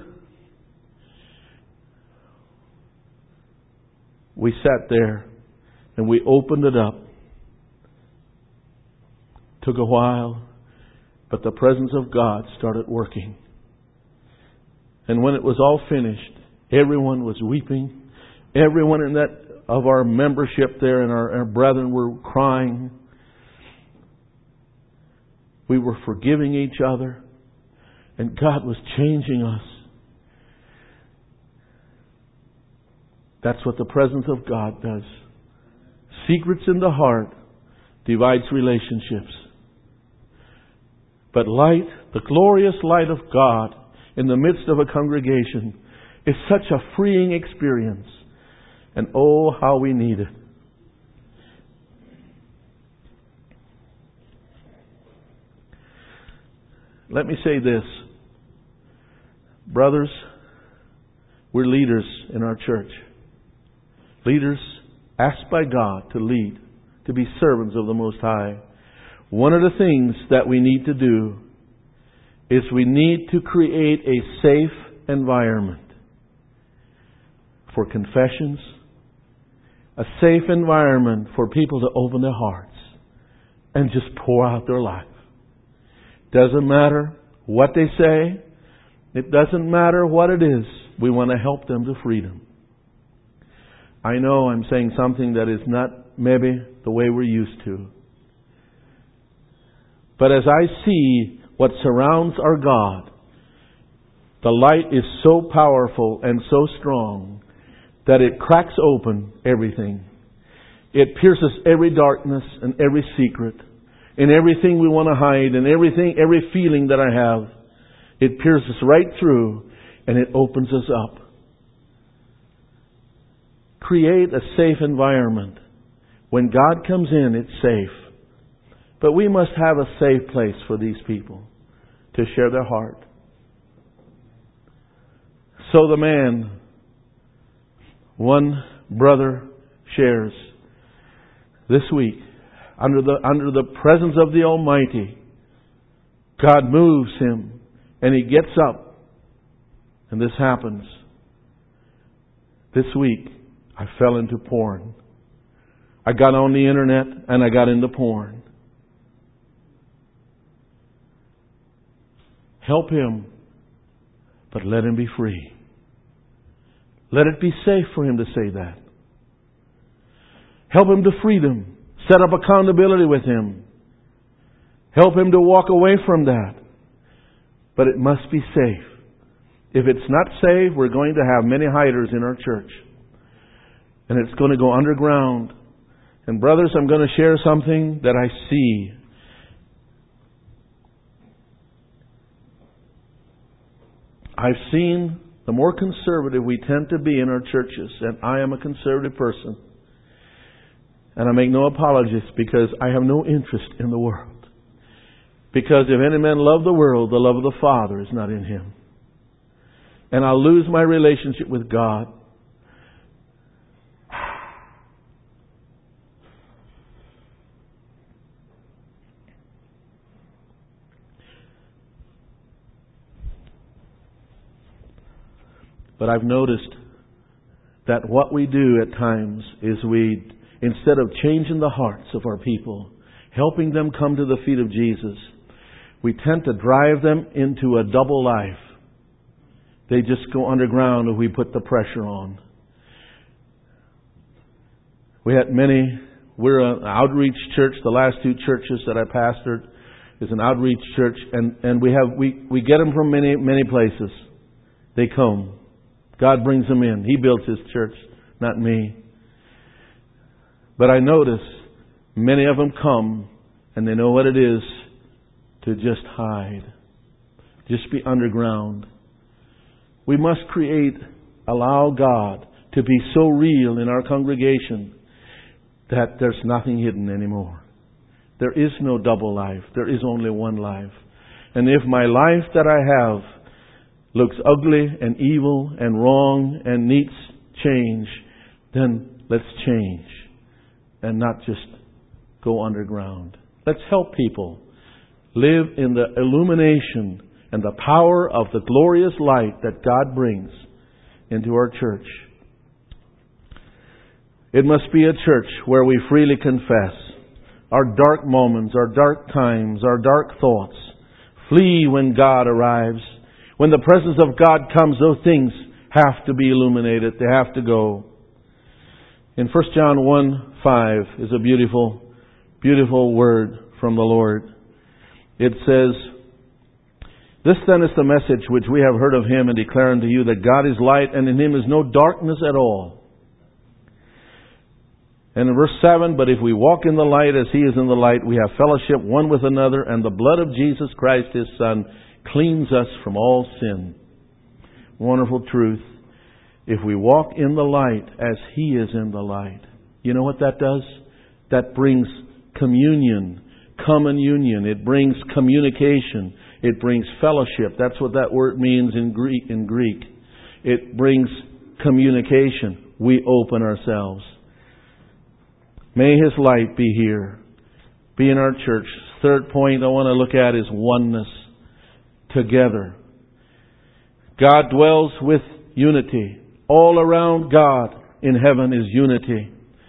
We sat there and we opened it up. Took a while, but the presence of God started working. And when it was all finished, everyone was weeping. Everyone of our membership there and our brethren were crying. We were forgiving each other. And God was changing us. That's what the presence of God does. Secrets in the heart divides relationships. But light, the glorious light of God in the midst of a congregation is such a freeing experience. And oh, how we need it. Let me say this. Brothers, we're leaders in our church. Leaders asked by God to lead, to be servants of the Most High. One of the things that we need to do is we need to create a safe environment for confessions, a safe environment for people to open their hearts and just pour out their life. Doesn't matter what they say. It doesn't matter what it is. We want to help them to freedom. I know I'm saying something that is not maybe the way we're used to. But as I see what surrounds our God, the light is so powerful and so strong that it cracks open everything. It pierces every darkness and every secret and everything we want to hide and every feeling that I have. It pierces right through and it opens us up. Create a safe environment. When God comes in, it's safe. But we must have a safe place for these people to share their heart. So the man, one brother shares this week, under the presence of the Almighty, God moves him and he gets up, and this happens. This week, I fell into porn. I got on the internet and I got into porn. Help him, but let him be free. Let it be safe for him to say that. Help him to freedom. Set up accountability with him. Help him to walk away from that. But it must be safe. If it's not safe, we're going to have many hiders in our church. And it's going to go underground. And brothers, I'm going to share something that I see. I've seen the more conservative we tend to be in our churches, and I am a conservative person. And I make no apologies because I have no interest in the world. Because if any man love the world, the love of the Father is not in him. And I'll lose my relationship with God. But I've noticed that what we do at times is we, instead of changing the hearts of our people, helping them come to the feet of Jesus, we tend to drive them into a double life. They just go underground if we put the pressure on. We're an outreach church. The last two churches that I pastored is an outreach church, and we get them from many places. They come. God brings them in. He built His church, not me. But I notice many of them come and they know what it is to just hide. Just be underground. We must allow God to be so real in our congregation that there's nothing hidden anymore. There is no double life. There is only one life. And if my life that I have looks ugly and evil and wrong and needs change, then let's change and not just go underground. Let's help people live in the illumination and the power of the glorious light that God brings into our church. It must be a church where we freely confess our dark moments, our dark times, our dark thoughts. Flee when God arrives. When the presence of God comes, those things have to be illuminated. They have to go. In 1 John 1:5 is a beautiful, beautiful word from the Lord. It says, "This then is the message which we have heard of Him and declare unto you, that God is light, and in Him is no darkness at all." And in verse 7, "But if we walk in the light as He is in the light, we have fellowship one with another, and the blood of Jesus Christ His Son cleans us from all sin." Wonderful truth. If we walk in the light as He is in the light, you know what that does? That brings communion, common union. It brings communication. It brings fellowship. That's what that word means in Greek. It brings communication. We open ourselves. May His light be here, be in our church. Third point I want to look at is oneness. Together. God dwells with unity. All around God in heaven is unity.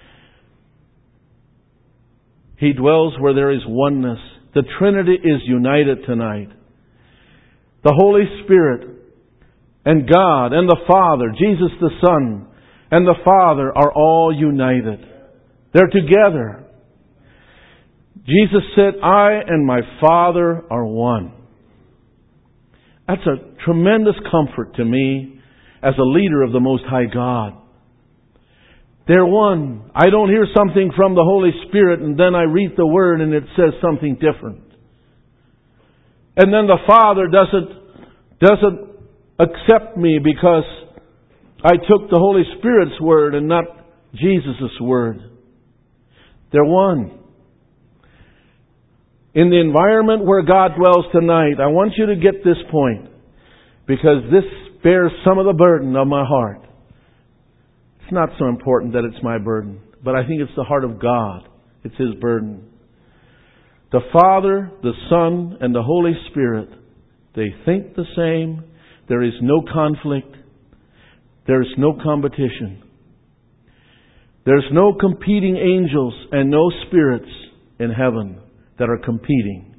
He dwells where there is oneness. The Trinity is united tonight. The Holy Spirit and God and the Father, Jesus the Son and the Father are all united. They're together. Jesus said, "I and my Father are one." That's a tremendous comfort to me as a leader of the Most High God. They're one. I don't hear something from the Holy Spirit and then I read the Word and it says something different. And then the Father doesn't accept me because I took the Holy Spirit's Word and not Jesus' Word. They're one. in the environment where God dwells tonight, I want you to get this point, because this bears some of the burden of my heart. It's not so important that it's my burden, but I think it's the heart of God. It's His burden. The Father, the Son, and the Holy Spirit, they think the same. There is no conflict. There is no competition. There's no competing angels and no spirits in heaven that are competing.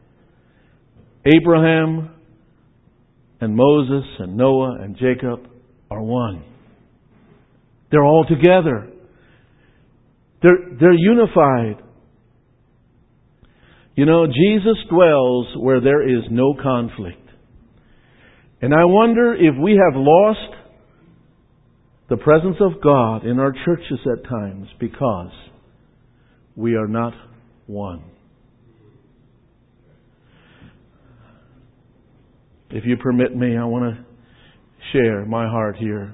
Abraham and Moses and Noah and Jacob are one. They're all together. They're unified. You know, Jesus dwells where there is no conflict. And I wonder if we have lost the presence of God in our churches at times because we are not one. If you permit me, I want to share my heart here.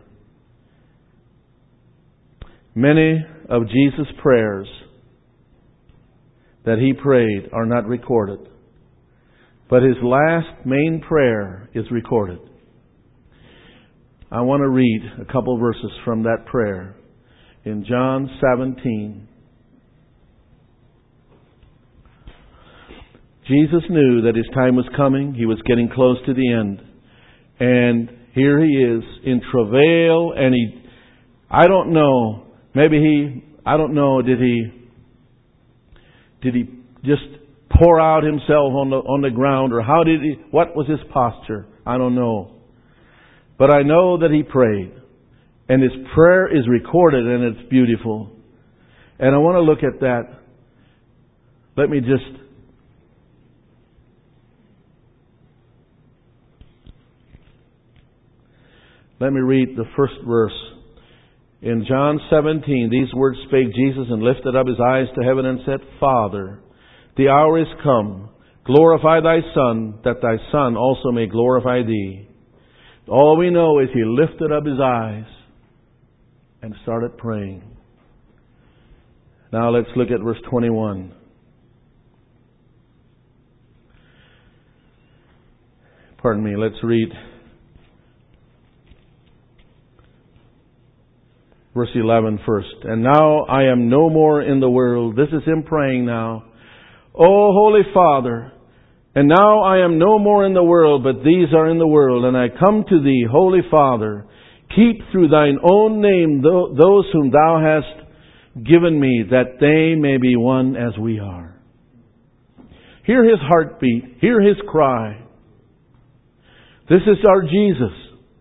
Many of Jesus' prayers that He prayed are not recorded, but His last main prayer is recorded. I want to read a couple verses from that prayer in John 17. Jesus knew that His time was coming. He was getting close to the end. And here He is in travail, and I don't know, did He just pour out Himself on the ground, or what was His posture? I don't know. But I know that He prayed. And His prayer is recorded, and it's beautiful. And I want to look at that. Let me read the first verse. In John 17, these words spake Jesus, and lifted up His eyes to heaven, and said, Father, the hour is come. Glorify Thy Son, that Thy Son also may glorify Thee. All we know is He lifted up His eyes and started praying. Now let's look at verse 21. Pardon me, let's read verse 11 first. And now I am no more in the world. This is Him praying now. O Holy Father, and now I am no more in the world, but these are in the world. And I come to Thee, Holy Father. Keep through Thine own name those whom Thou hast given me, that they may be one as we are. Hear His heartbeat. Hear His cry. This is our Jesus.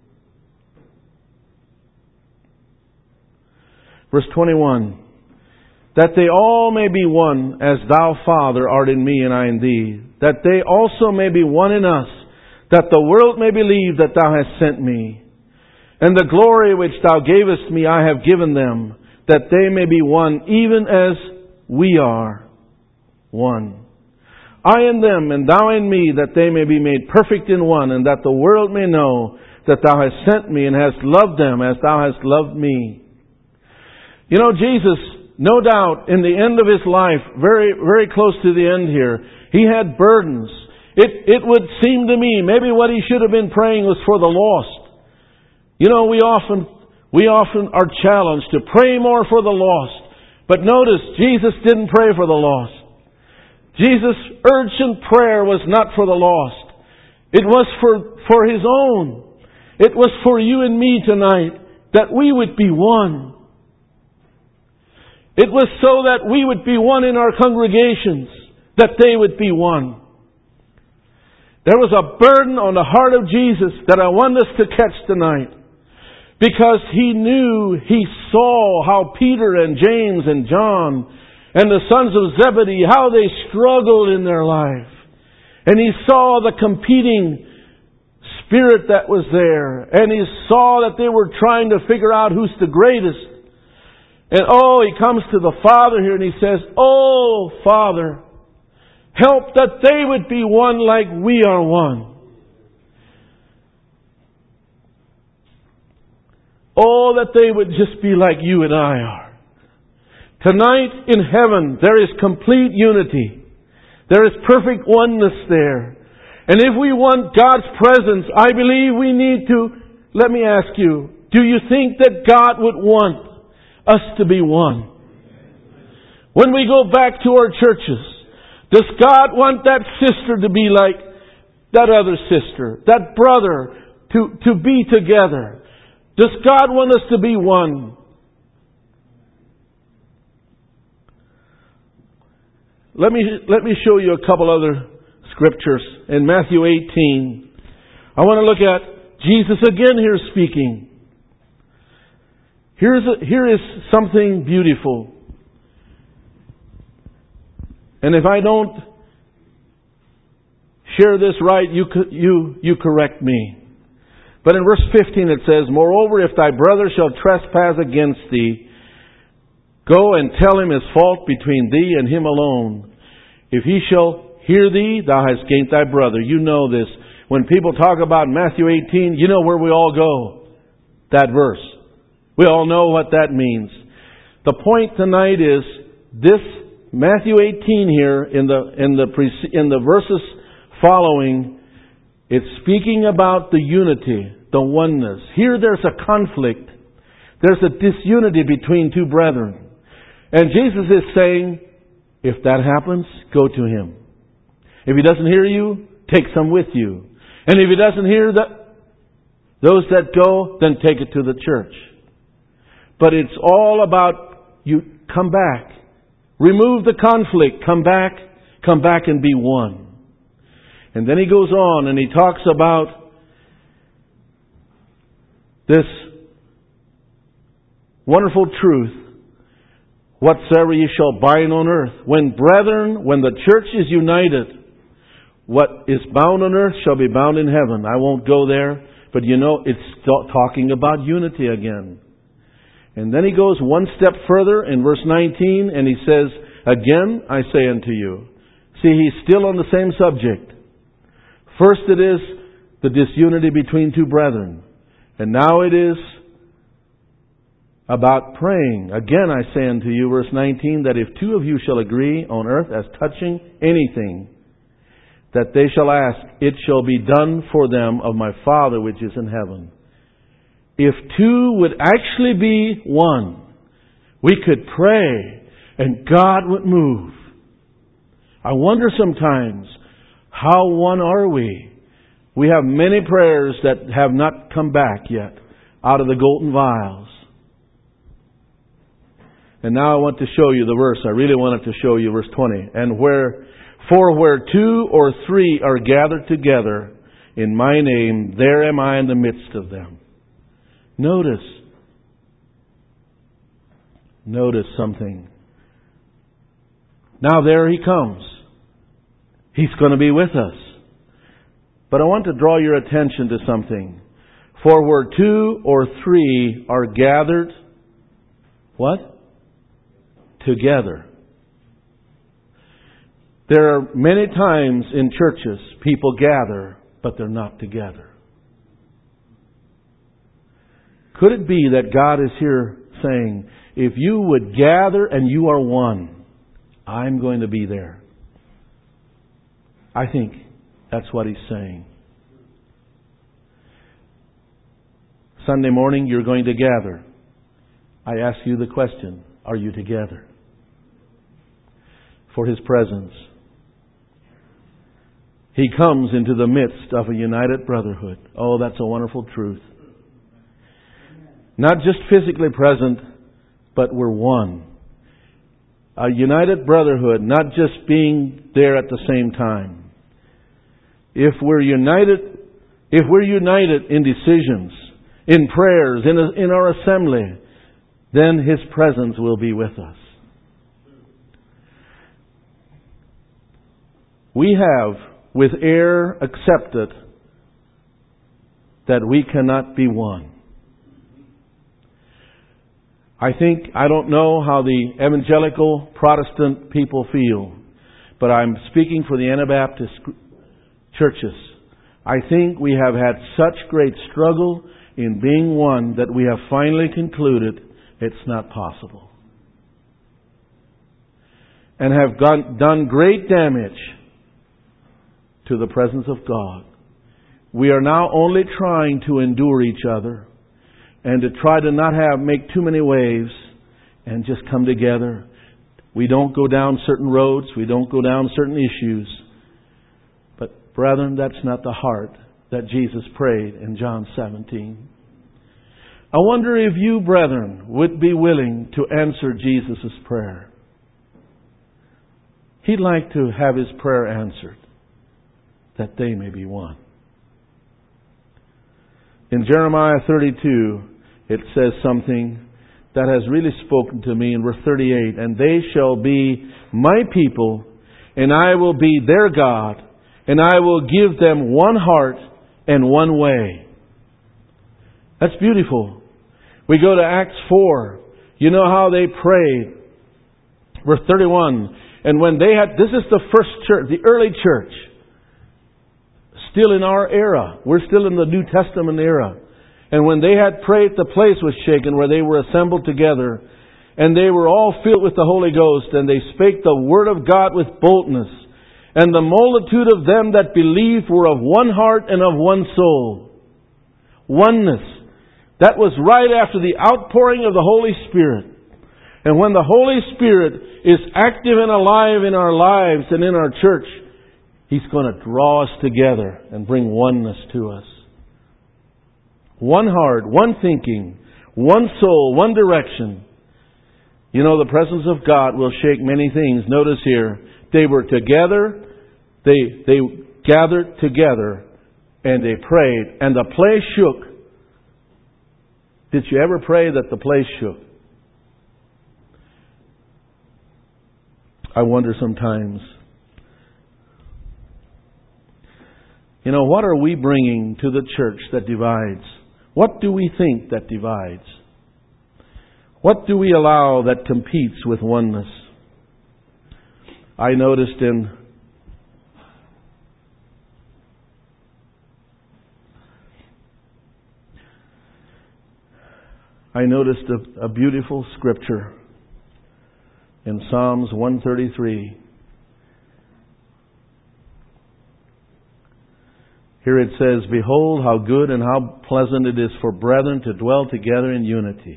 Verse 21. That they all may be one, as Thou, Father, art in me and I in Thee. That they also may be one in us, that the world may believe that Thou hast sent me. And the glory which Thou gavest me I have given them, that they may be one, even as we are one. I in them, and Thou in me, that they may be made perfect in one, and that the world may know that Thou hast sent me, and hast loved them as Thou hast loved me. You know, Jesus, no doubt, in the end of His life, very, very close to the end here, He had burdens. It would seem to me, maybe what He should have been praying was for the lost. You know, we often are challenged to pray more for the lost. But notice, Jesus didn't pray for the lost. Jesus' urgent prayer was not for the lost. It was for His own. It was for you and me tonight, that we would be one. It was so that we would be one in our congregations, that they would be one. There was a burden on the heart of Jesus that I want us to catch tonight. Because He knew, He saw how Peter and James and John and the sons of Zebedee, how they struggled in their life. And He saw the competing spirit that was there. And He saw that they were trying to figure out who's the greatest. And He comes to the Father here and He says, Oh, Father, help that they would be one like we are one. Oh, that they would just be like you and I are. Tonight in heaven, there is complete unity. There is perfect oneness there. And if we want God's presence, I believe we need to, let me ask you, do you think that God would want us to be one? When we go back to our churches, does God want that sister to be like that other sister, that brother to be together? Does God want us to be one? Let me show you a couple other scriptures. In Matthew 18, I want to look at Jesus again here speaking. Here is something beautiful. And if I don't share this right, you correct me. But in verse 15 it says, "Moreover, if thy brother shall trespass against thee, go and tell him his fault between thee and him alone. If he shall hear thee, thou hast gained thy brother." You know this. When people talk about Matthew 18, you know where we all go. That verse. We all know what that means. The point tonight is this Matthew 18 here in the verses following, it's speaking about the unity, the oneness. Here there's a conflict. There's a disunity between two brethren. And Jesus is saying, if that happens, go to him. If he doesn't hear you, take some with you. And if he doesn't hear those that go, then take it to the church. But it's all about you come back. Remove the conflict. Come back and be one. And then he goes on and he talks about this wonderful truth. Whatsoever ye shall bind on earth. When the church is united, what is bound on earth shall be bound in heaven. I won't go there, but you know, it's talking about unity again. And then he goes one step further in verse 19 and he says, "Again I say unto you." See, he's still on the same subject. First it is the disunity between two brethren. And now it is about praying. Again I say unto you, verse 19, that if two of you shall agree on earth as touching anything that they shall ask, it shall be done for them of my Father which is in heaven. If two would actually be one, we could pray and God would move. I wonder sometimes, how one are we? We have many prayers that have not come back yet out of the golden vials. And now I want to show you the verse. I really wanted to show you verse 20. "And where 2 or 3 are gathered together in my name, there am I in the midst of them." Notice something. Now there he comes. He's going to be with us. But I want to draw your attention to something. "For where 2 or 3 are gathered," what? Together. There are many times in churches people gather, but they're not together. Could it be that God is here saying, if you would gather and you are one, I'm going to be there? I think that's what He's saying. Sunday morning, you're going to gather. I ask you the question, are you together? For His presence. He comes into the midst of a united brotherhood. Oh, that's a wonderful truth. Not just physically present, but we're one. A united brotherhood, not just being there at the same time. If we're united in decisions, in prayers, in our assembly, then His presence will be with us. We have, with error, accepted that we cannot be one. I don't know how the evangelical Protestant people feel, but I'm speaking for the Anabaptist churches. I think we have had such great struggle in being one that we have finally concluded it's not possible. and have done great damage to the presence of God. We are now only trying to endure each other and to try to not make too many waves and just come together. We don't go down certain roads. We don't go down certain issues. But brethren, that's not the heart that Jesus prayed in John 17. I wonder if you, brethren, would be willing to answer Jesus' prayer. He'd like to have His prayer answered, that they may be one. In Jeremiah 32, it says something that has really spoken to me in verse 38. And they shall be my people, and I will be their God, and I will give them one heart and one way. That's beautiful. We go to Acts 4. You know how they prayed. Verse 31. And when they had, this is the first church, the early church. Still in our era. We're still in the New Testament era. And when they had prayed, the place was shaken where they were assembled together. And they were all filled with the Holy Ghost. And they spake the word of God with boldness. And the multitude of them that believed were of one heart and of one soul. Oneness. That was right after the outpouring of the Holy Spirit. And when the Holy Spirit is active and alive in our lives and in our church, He's going to draw us together and bring oneness to us. One heart, one thinking, one soul, one direction. You know, the presence of God will shake many things. Notice here, they were together, they gathered together, and they prayed, and the place shook. Did you ever pray that the place shook? I wonder sometimes, you know, what are we bringing to the church that divides? What do we think that divides? What do we allow that competes with oneness? I noticed a beautiful scripture in Psalms 133. Here it says, "Behold how good and how pleasant it is for brethren to dwell together in unity."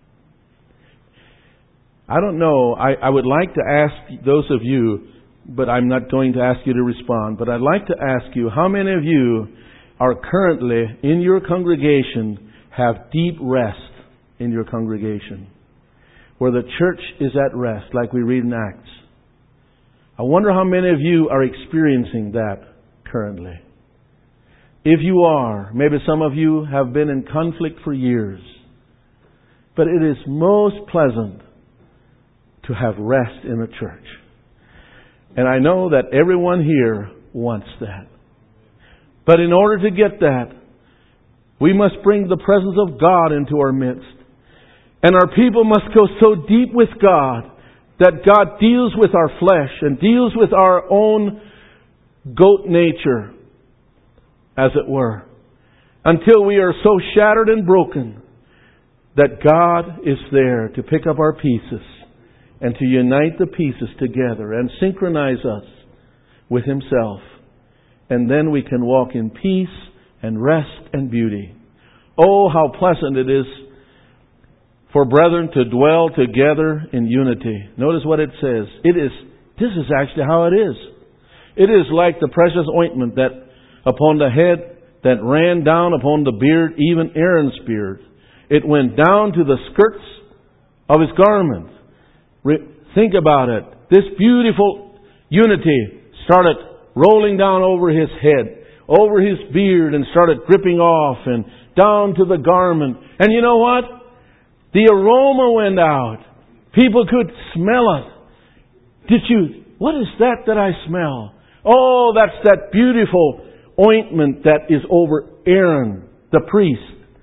I don't know, I would like to ask those of you, but I'm not going to ask you to respond, but I'd like to ask you, how many of you are currently in your congregation have deep rest in your congregation? Where the church is at rest, like we read in Acts. I wonder how many of you are experiencing that currently. If you are, maybe some of you have been in conflict for years. But it is most pleasant to have rest in a church. And I know that everyone here wants that. But in order to get that, we must bring the presence of God into our midst. And our people must go so deep with God that God deals with our flesh and deals with our own goat nature, as it were, until we are so shattered and broken that God is there to pick up our pieces and to unite the pieces together and synchronize us with Himself. And then we can walk in peace and rest and beauty. Oh, how pleasant it is for brethren to dwell together in unity. Notice what it says. This is actually how it is. It is like the precious ointment that upon the head that ran down upon the beard, even Aaron's beard. It went down to the skirts of his garment. Think about it. This beautiful unity started rolling down over his head, over his beard, and started dripping off and down to the garment. And you know what? The aroma went out. People could smell it. What is that I smell? Oh, that's that beautiful ointment that is over Aaron, the priest.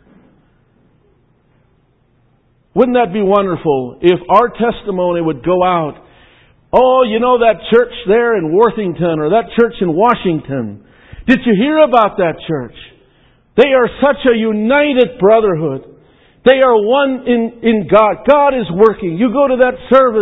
Wouldn't that be wonderful if our testimony would go out? Oh, you know that church there in Worthington or that church in Washington. Did you hear about that church? They are such a united brotherhood. They are one in God. God is working. You go to that service,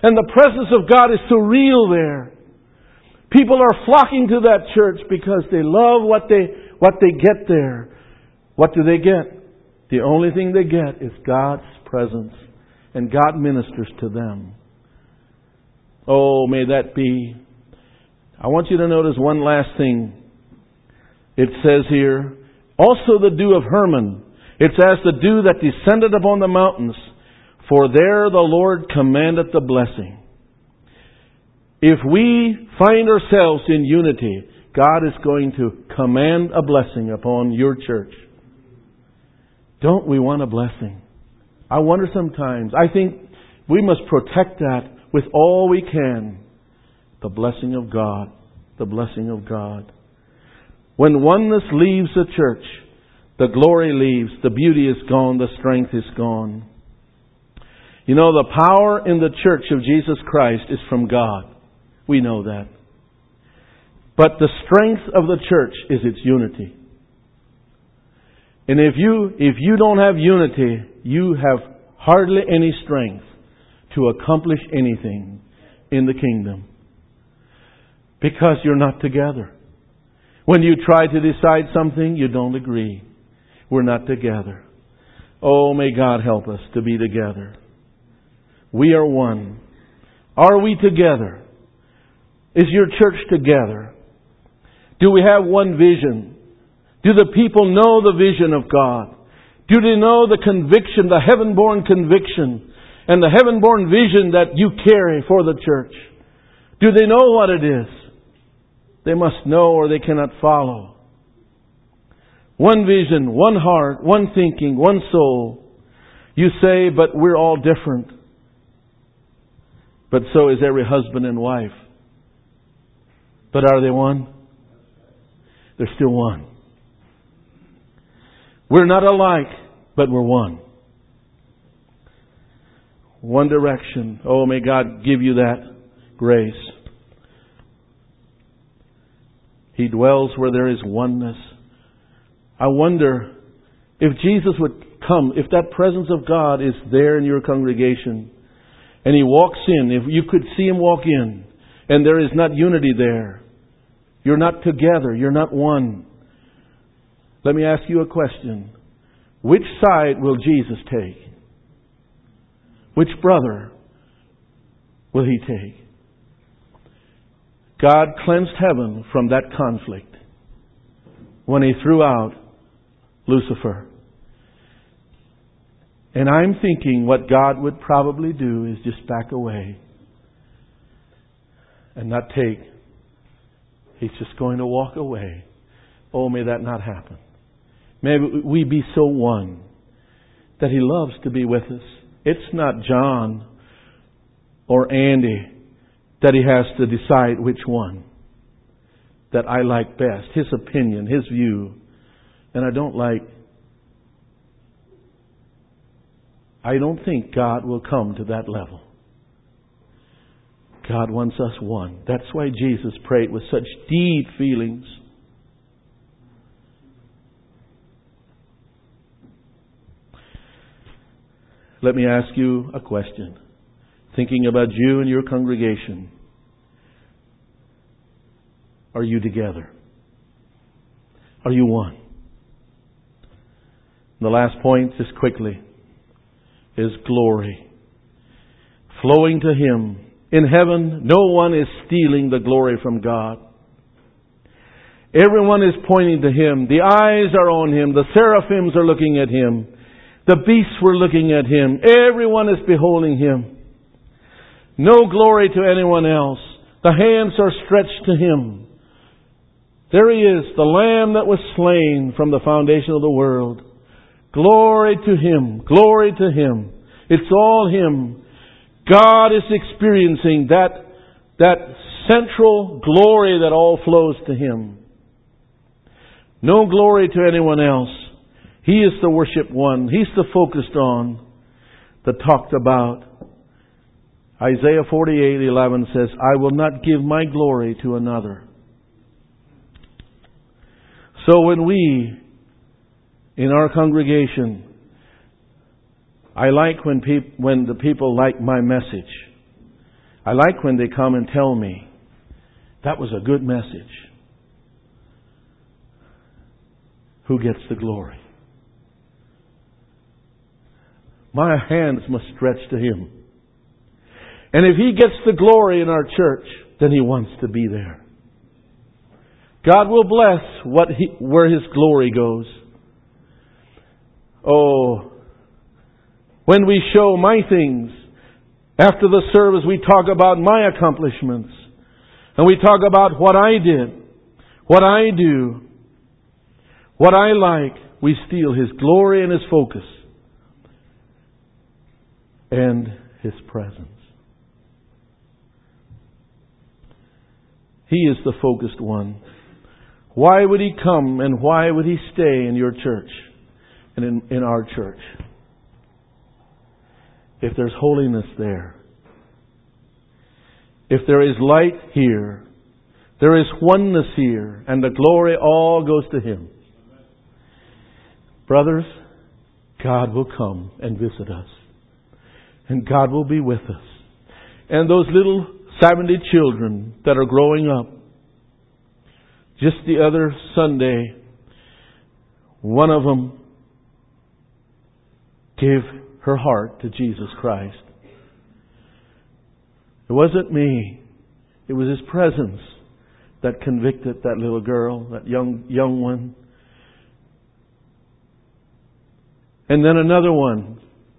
And the presence of God is so real there. People are flocking to that church because they love what they get there. What do they get? The only thing they get is God's presence. And God ministers to them. Oh, may that be. I want you to notice one last thing. It says here, also the dew of Hermon. It's as the dew that descended upon the mountains, for there the Lord commandeth the blessing. If we find ourselves in unity, God is going to command a blessing upon your church. Don't we want a blessing? I wonder sometimes. I think we must protect that with all we can. The blessing of God. The blessing of God. When oneness leaves the church, the glory leaves, the beauty is gone, the strength is gone. You know, the power in the church of Jesus Christ is from God. We know that. But the strength of the church is its unity. And if you don't have unity, you have hardly any strength to accomplish anything in the kingdom. Because you're not together. When you try to decide something, you don't agree. We're not together. Oh, may God help us to be together. We are one. Are we together? Is your church together? Do we have one vision? Do the people know the vision of God? Do they know the conviction, the heaven-born conviction, and the heaven-born vision that you carry for the church? Do they know what it is? They must know or they cannot follow. One vision, one heart, one thinking, one soul. You say, but we're all different. But so is every husband and wife. But are they one? They're still one. We're not alike, but we're one. One direction. Oh, may God give you that grace. He dwells where there is oneness. I wonder if Jesus would come, if that presence of God is there in your congregation, and He walks in, if you could see Him walk in, and there is not unity there, you're not together, you're not one. Let me ask you a question. Which side will Jesus take? Which brother will He take? God cleansed heaven from that conflict when He threw out Lucifer. And I'm thinking what God would probably do is just back away and not take. He's just going to walk away. Oh, may that not happen. May we be so one that He loves to be with us. It's not John or Andy that He has to decide which one that I like best. His opinion, His view. And I don't think God will come to that level. God wants us one. That's why Jesus prayed with such deep feelings. Let me ask you a question. Thinking about you and your congregation. Are you together? Are you one? And the last point, just quickly, is glory. Flowing to Him. In heaven, no one is stealing the glory from God. Everyone is pointing to Him. The eyes are on Him. The seraphims are looking at Him. The beasts were looking at Him. Everyone is beholding Him. No glory to anyone else. The hands are stretched to Him. There He is, the Lamb that was slain from the foundation of the world. Glory to Him. Glory to Him. It's all Him. God is experiencing that central glory that all flows to Him. No glory to anyone else. He is the worship one. He's the focused on, the talked about. Isaiah 48:11 says, I will not give my glory to another. So when we, in our congregation, I like when the people like my message. I like when they come and tell me, that was a good message. Who gets the glory? My hands must stretch to Him. And if He gets the glory in our church, then He wants to be there. God will bless where His glory goes. Oh, when we show my things, after the service we talk about my accomplishments. And we talk about what I did, what I do, what I like. We steal His glory and His focus and His presence. He is the focused one. Why would He come and why would He stay in your church and in our church? If there's holiness there, if there is light here, there is oneness here, and the glory all goes to Him. Brothers, God will come and visit us. And God will be with us. And those little 70 children that are growing up, just the other Sunday, one of them gave her heart to Jesus Christ. It wasn't me. It was His presence that convicted that little girl, that young one. And then another one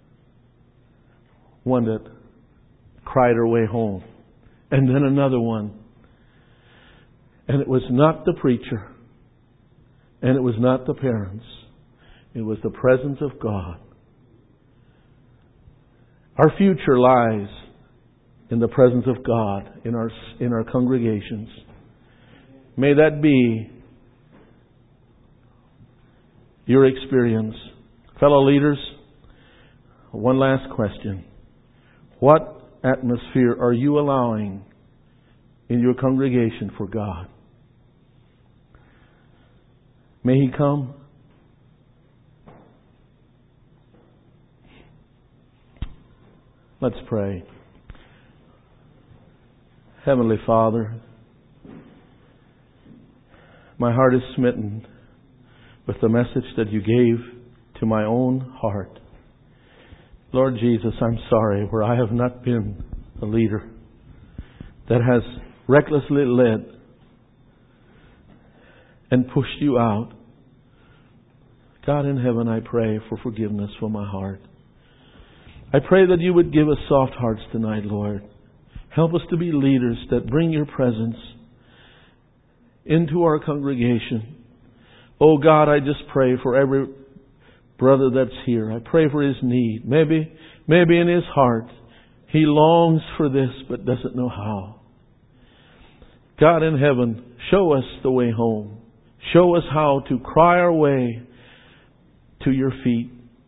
that cried her way home. And then another one. And it was not the preacher. And it was not the parents. It was the presence of God. Our future lies in the presence of God in our congregations. May that be your experience. Fellow leaders, one last question. What atmosphere are you allowing in your congregation for God? May He come. Let's pray. Heavenly Father, my heart is smitten with the message that You gave to my own heart. Lord Jesus, I'm sorry where I have not been a leader that has recklessly led and pushed You out. God in heaven, I pray for forgiveness for my heart. I pray that You would give us soft hearts tonight, Lord. Help us to be leaders that bring Your presence into our congregation. Oh God, I just pray for every brother that's here. I pray for his need. Maybe in his heart he longs for this but doesn't know how. God in heaven, show us the way home. Show us how to cry our way to Your feet.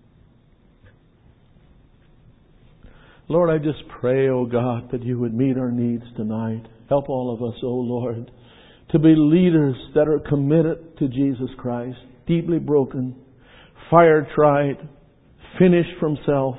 Lord, I just pray, oh God, that You would meet our needs tonight. Help all of us, oh Lord, to be leaders that are committed to Jesus Christ, deeply broken, fire-tried, finished from self.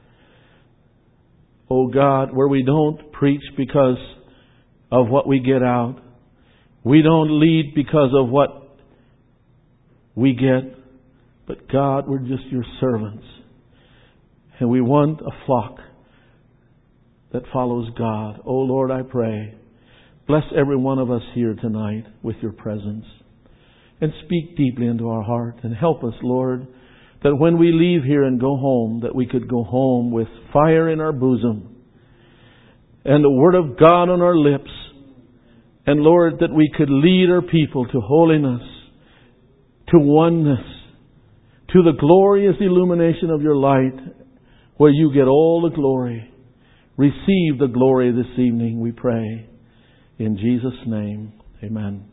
Oh God, where we don't preach because of what we get out. We don't lead because of what we get. But God, we're just Your servants. And we want a flock that follows God. Oh Lord, I pray, bless every one of us here tonight with Your presence. And speak deeply into our heart. And help us, Lord, that when we leave here and go home, that we could go home with fire in our bosom and the Word of God on our lips. And Lord, that we could lead our people to holiness, to oneness, to the glorious illumination of Your light, where You get all the glory. Receive the glory this evening, we pray. In Jesus' name, amen.